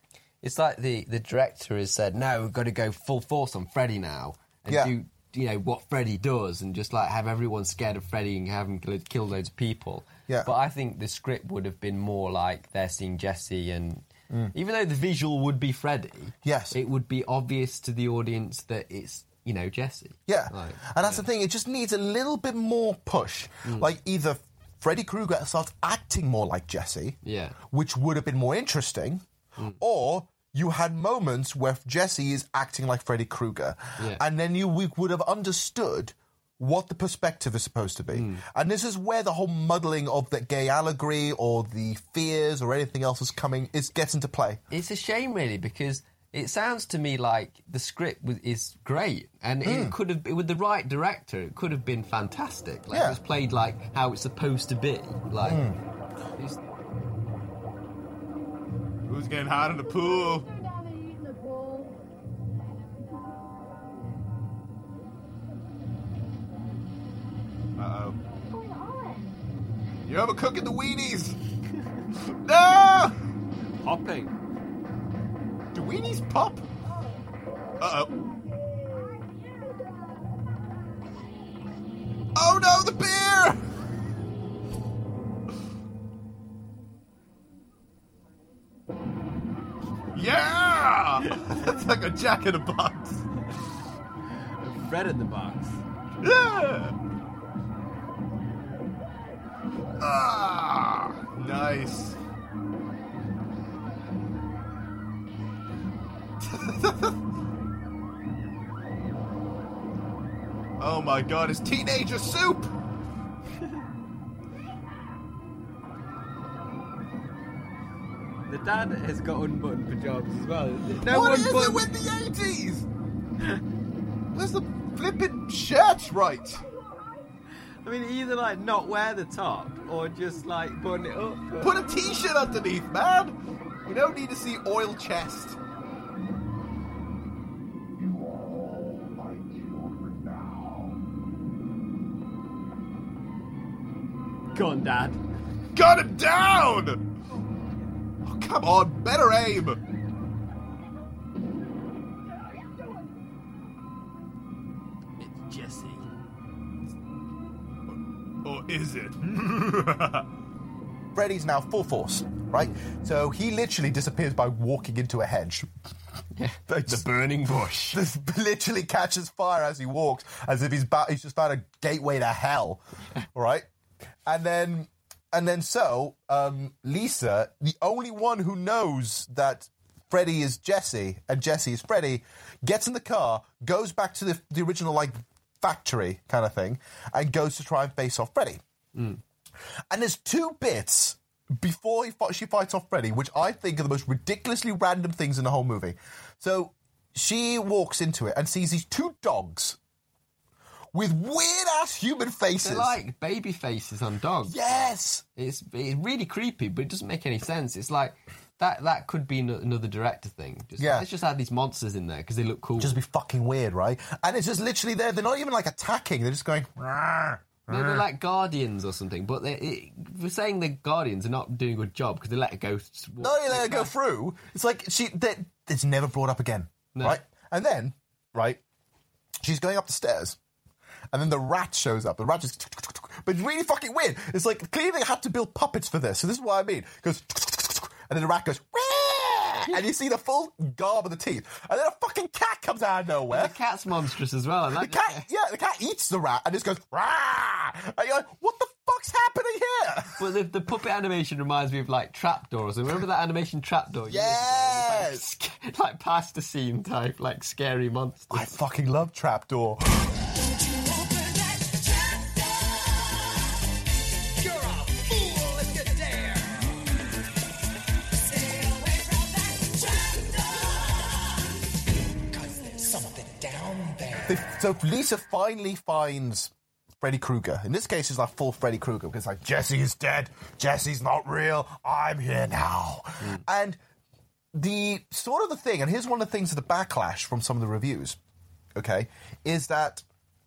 director has said, no, we've got to go full force on Freddy now and do, you know, what Freddy does, and just like have everyone scared of Freddy and have him kill loads of people. Yeah. But I think the script would have been more like they're seeing Jesse, and even though the visual would be Freddy, yes, it would be obvious to the audience that it's, you know, Jesse. Yeah. Like, and that's the thing, it just needs a little bit more push. Like, either Freddy Krueger starts acting more like Jesse, which would have been more interesting, or you had moments where Jesse is acting like Freddy Krueger, and then we would have understood what the perspective is supposed to be. And this is where the whole muddling of the gay allegory or the fears or anything else gets into play. It's a shame, really, because it sounds to me like the script is great, and it could have, with the right director, it could have been fantastic. Like, it was played like how it's supposed to be. Like, who's getting hot in the pool? Uh-oh. You overcooking the weenies! No! Popping. Do weenies pop? Uh-oh. Oh no, the beer! Yeah! That's like a Jack in a Box. Red in the box. Yeah! Ah! Nice. Oh my god, it's teenager soup! The dad has got unbuttoned pajamas as well. What is it with the 80s? Where's the flipping shirts right? I mean, either like not wear the top or just like button it up. Put a t-shirt underneath, man! We don't need to see oil chest. Go on, Dad. Gun him down! Oh, come on, better aim! It's Jesse. Or is it? Freddy's now full force, right? So he literally disappears by walking into a hedge. Yeah, the burning bush. This literally catches fire as he walks, as if he's just found a gateway to hell, right? And then Lisa, the only one who knows that Freddy is Jesse and Jesse is Freddy, gets in the car, goes back to the original, like, factory kind of thing, and goes to try and face off Freddy. And there's two bits before she fights off Freddy, which I think are the most ridiculously random things in the whole movie. So she walks into it and sees these two dogs with weird-ass human faces. They're like baby faces on dogs. Yes! It's really creepy, but it doesn't make any sense. It's like, that could be another director thing. Let's just add these monsters in there, because they look cool. Just be fucking weird, right? And it's just literally there. They're not even, like, attacking. They're just going, rawr, No, they're like Guardians or something, but we're saying the Guardians are not doing a good job because they let it go. No, they let it go through. It's like it's never brought up again, right? And then, right, she's going up the stairs, and then the rat shows up. The rat just, but it's really fucking weird. It's like clearly they had to build puppets for this. So this is what I mean. It goes, and then the rat goes, and you see the full garb of the teeth, and then a fucking cat comes out of nowhere. And the cat's monstrous as well. And the cat eats the rat and just goes, rah! And you're like, what the fuck's happening here? But the puppet animation reminds me of like Trapdoor. So remember that animation Trapdoor? Yes! Like past the scene type, like scary monsters. I fucking love Trapdoor. So Lisa finally finds Freddy Krueger. In this case, it's like full Freddy Krueger because like Jesse is dead, Jesse's not real, I'm here now. And the sort of the thing, and here's one of the things of the backlash from some of the reviews, okay, is that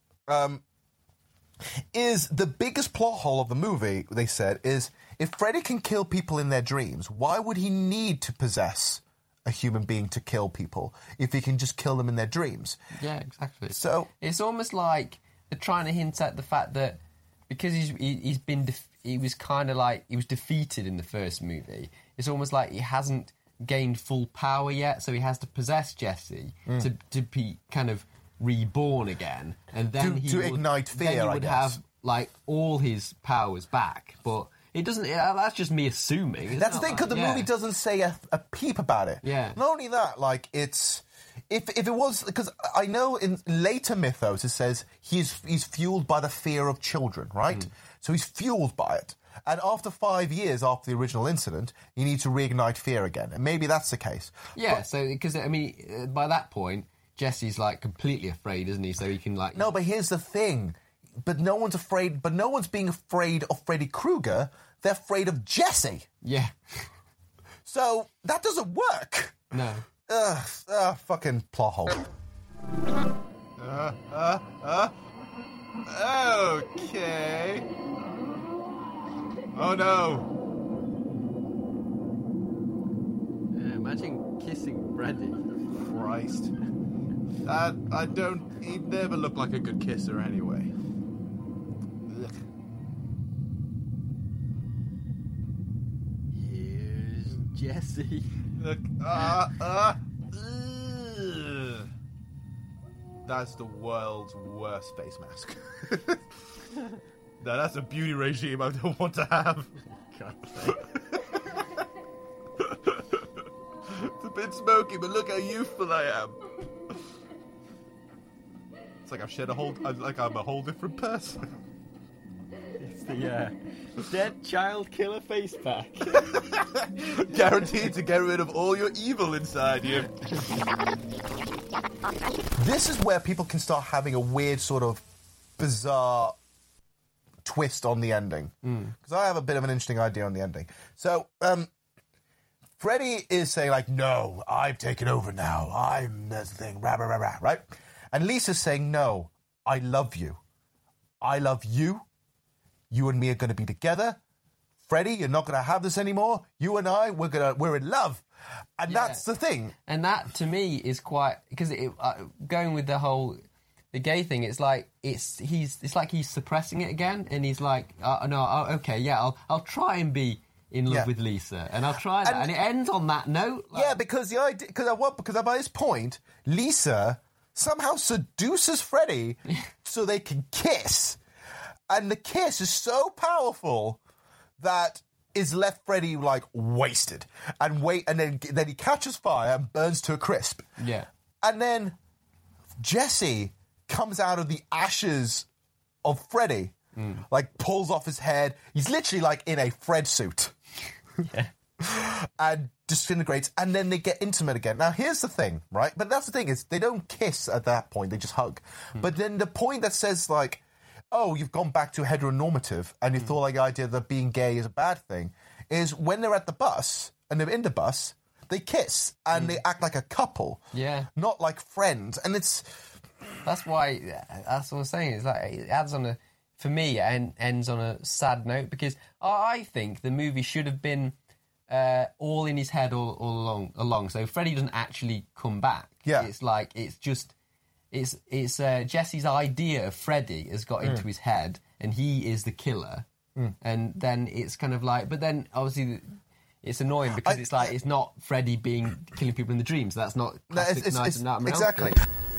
is the biggest plot hole of the movie, they said, is if Freddy can kill people in their dreams, why would he need to possess a human being to kill people if he can just kill them in their dreams? Yeah, exactly. So it's almost like they're trying to hint at the fact that because he was kind of like he was defeated in the first movie. It's almost like he hasn't gained full power yet, so he has to possess Jesse to be kind of reborn again, and then to ignite fear. Then he I would guess. have like all his powers back, but. It doesn't. That's just me assuming. That's the thing, because the movie doesn't say a peep about it. Yeah. Not only that, like it's if it was, because I know in later mythos it says he's fueled by the fear of children, right? So he's fueled by it, and after 5 years after the original incident, you need to reignite fear again, and maybe that's the case. Yeah. So because I mean, by that point, Jesse's like completely afraid, isn't he? So he can like. No, but here's the thing. But no one's afraid. But no one's being afraid of Freddy Krueger. They're afraid of Jesse. Yeah. So that doesn't work. No. Fucking plot hole. Okay. Oh no. Imagine kissing Freddy. Christ. He'd never look like a good kisser anyway. Ugh. Here's Jesse. Look, that's the world's worst face mask. No, that's a beauty regime I don't want to have. It's a bit smoky, but look how youthful I am. It's like I've shed I'm a whole different person. It's the dead child killer face pack. Guaranteed to get rid of all your evil inside you. This is where people can start having a weird sort of bizarre twist on the ending. Because I have a bit of an interesting idea on the ending. So, Freddy is saying, like, no, I've taken over now. I'm this thing, rah, rah, rah, rah, right? And Lisa's saying, no, I love you. I love you. You and me are going to be together. Freddy, you're not going to have this anymore. You and I, we're in love. And that's the thing. And that, to me, is quite... Because going with the gay thing, it's like it's like he's suppressing it again, and he's like, okay, yeah, I'll try and be in love with Lisa, and I'll try that, and it ends on that note. Like, yeah, because the idea, because by this point, Lisa somehow seduces Freddy so they can kiss, and the kiss is so powerful that is left Freddy like wasted, and then he catches fire and burns to a crisp. Yeah, and then Jesse comes out of the ashes of Freddy, like pulls off his head. He's literally like in a Fred suit. Yeah. And disintegrates, and then they get intimate again. Now, here's the thing, right? But that's the thing, is they don't kiss at that point, they just hug. But then the point that says, like, oh, you've gone back to heteronormative, and you thought, like, the idea that being gay is a bad thing, is when they're at the bus, and they're in the bus, they kiss, and they act like a couple. Yeah. Not like friends. And it's... That's why, that's what I'm saying, it's like, it adds on for me, it ends on a sad note because I think the movie should have been all in his head all along. So Freddy doesn't actually come back. Yeah. It's like it's Jesse's idea of Freddy has got into his head, and he is the killer. And then it's kind of like, but then obviously it's annoying because it's like it's not Freddy killing people in the dreams. That's not classic Night of Nightmare. Exactly.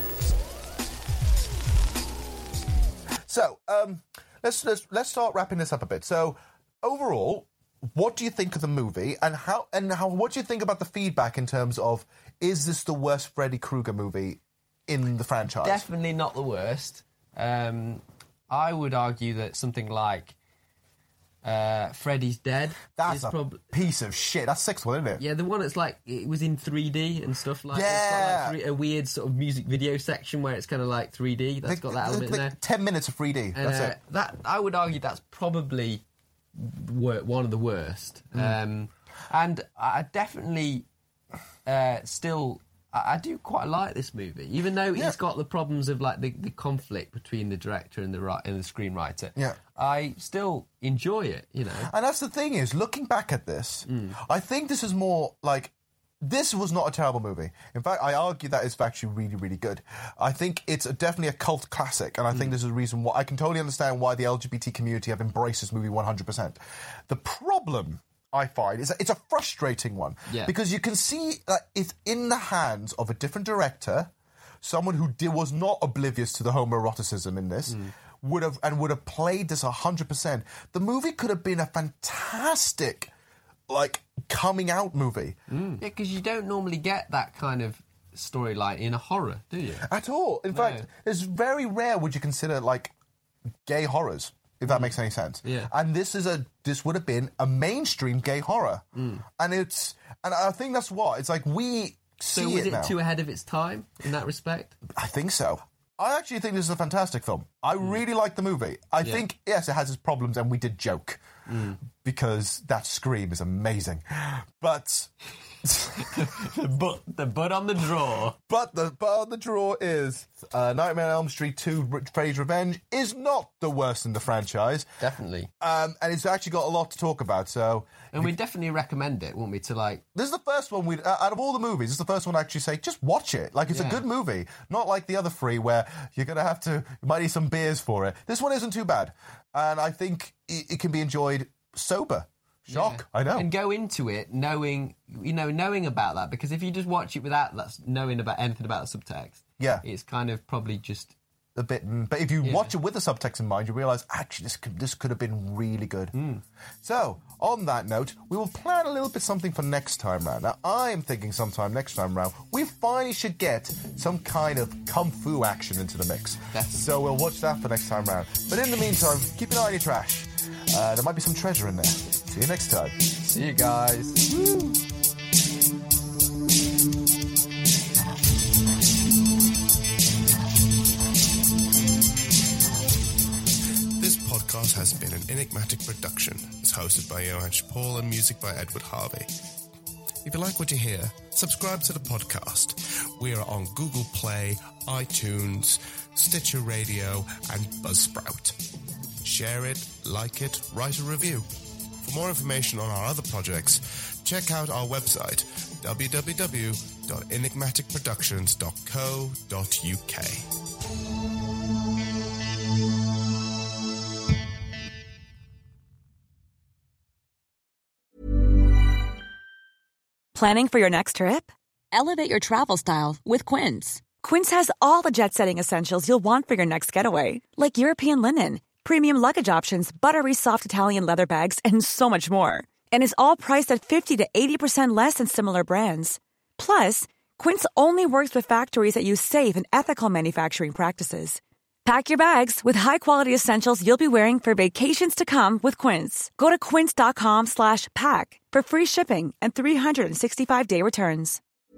So let's start wrapping this up a bit. So overall, what do you think of the movie, and what do you think about the feedback in terms of, is this the worst Freddy Krueger movie in the franchise? Definitely not the worst. I would argue that something like Freddy's Dead. That's a piece of shit. That's the 6th one, isn't it? Yeah, the one that's like, it was in 3D and stuff like that. Yeah. It's got like a weird sort of music video section where it's kind of like 3D. That's got that element in there. 10 minutes of 3D. And, that's it. That, I would argue that's probably one of the worst. And I definitely still... I do quite like this movie, even though it's got the problems of like the conflict between the director and the screenwriter. Yeah, I still enjoy it, you know. And that's the thing is, looking back at this, I think this is more like, this was not a terrible movie. In fact, I argue that it's actually really, really good. I think it's definitely a cult classic, and I think this is a reason why I can totally understand why the LGBT community have embraced this movie 100%. The problem, I find, it's a frustrating one. Yeah. Because you can see that it's in the hands of a different director, someone who was not oblivious to the homoeroticism in this, would have played this 100%. The movie could have been a fantastic, like, coming out movie. Yeah, because you don't normally get that kind of storyline in a horror, do you? At all. In fact, it's very rare would you consider, like, gay horrors, if that makes any sense. Yeah. And this would have been a mainstream gay horror. And I think that's what it's like. We see so was it now. too ahead of its time in that respect? I think so. I actually think this is a fantastic film. I really like the movie. I think, yes, it has its problems, and we did joke because that scream is amazing. But the butt on the drawer. But the butt on the drawer is Nightmare on Elm Street 2 Freddy's Revenge is not the worst in the franchise. Definitely. And it's actually got a lot to talk about. So, and we definitely recommend it, won't we? To like, this is the first one out of all the movies, this is the first one I actually say, just watch it. Like, it's a good movie. Not like the other three where you're going to have to, you might need some beers for it. This one isn't too bad. And I think it can be enjoyed sober. Shock, I know. And go into it knowing about that, because if you just watch it without that, knowing about anything about the subtext, it's kind of probably just a bit. But if you watch it with the subtext in mind, you realise actually this could have been really good. So on that note, we will plan a little bit something for next time round. Now I am thinking sometime next time round we finally should get some kind of kung fu action into the mix. So we'll watch that for next time round. But in the meantime, keep an eye on your trash. There might be some treasure in there. See you next time. See you guys. Woo. This podcast has been an Enigmatic production. It's hosted by Johan Paul and music by Edward Harvey. If you like what you hear, subscribe to the podcast. We are on Google Play, iTunes, Stitcher Radio, and Buzzsprout. Share it, like it, write a review. For more information on our other projects, check out our website, www.enigmaticproductions.co.uk. Planning for your next trip? Elevate your travel style with Quince. Quince has all the jet-setting essentials you'll want for your next getaway, like European linen, premium luggage options, buttery soft Italian leather bags, and so much more. And is all priced at 50 to 80% less than similar brands. Plus, Quince only works with factories that use safe and ethical manufacturing practices. Pack your bags with high-quality essentials you'll be wearing for vacations to come with Quince. Go to quince.com/pack for free shipping and 365-day returns.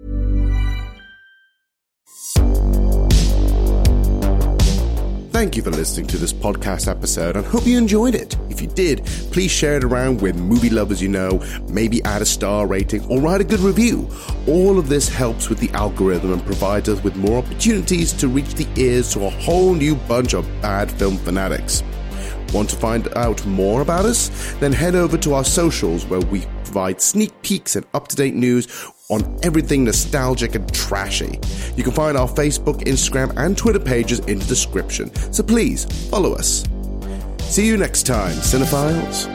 Thank you for listening to this podcast episode and hope you enjoyed it. If you did, please share it around with movie lovers you know, maybe add a star rating or write a good review. All of this helps with the algorithm and provides us with more opportunities to reach the ears to a whole new bunch of bad film fanatics. Want to find out more about us? Then head over to our socials where we provide sneak peeks and up-to-date news on everything nostalgic and trashy. You can find our Facebook, Instagram, and Twitter pages in the description, so please follow us. See you next time, cinephiles.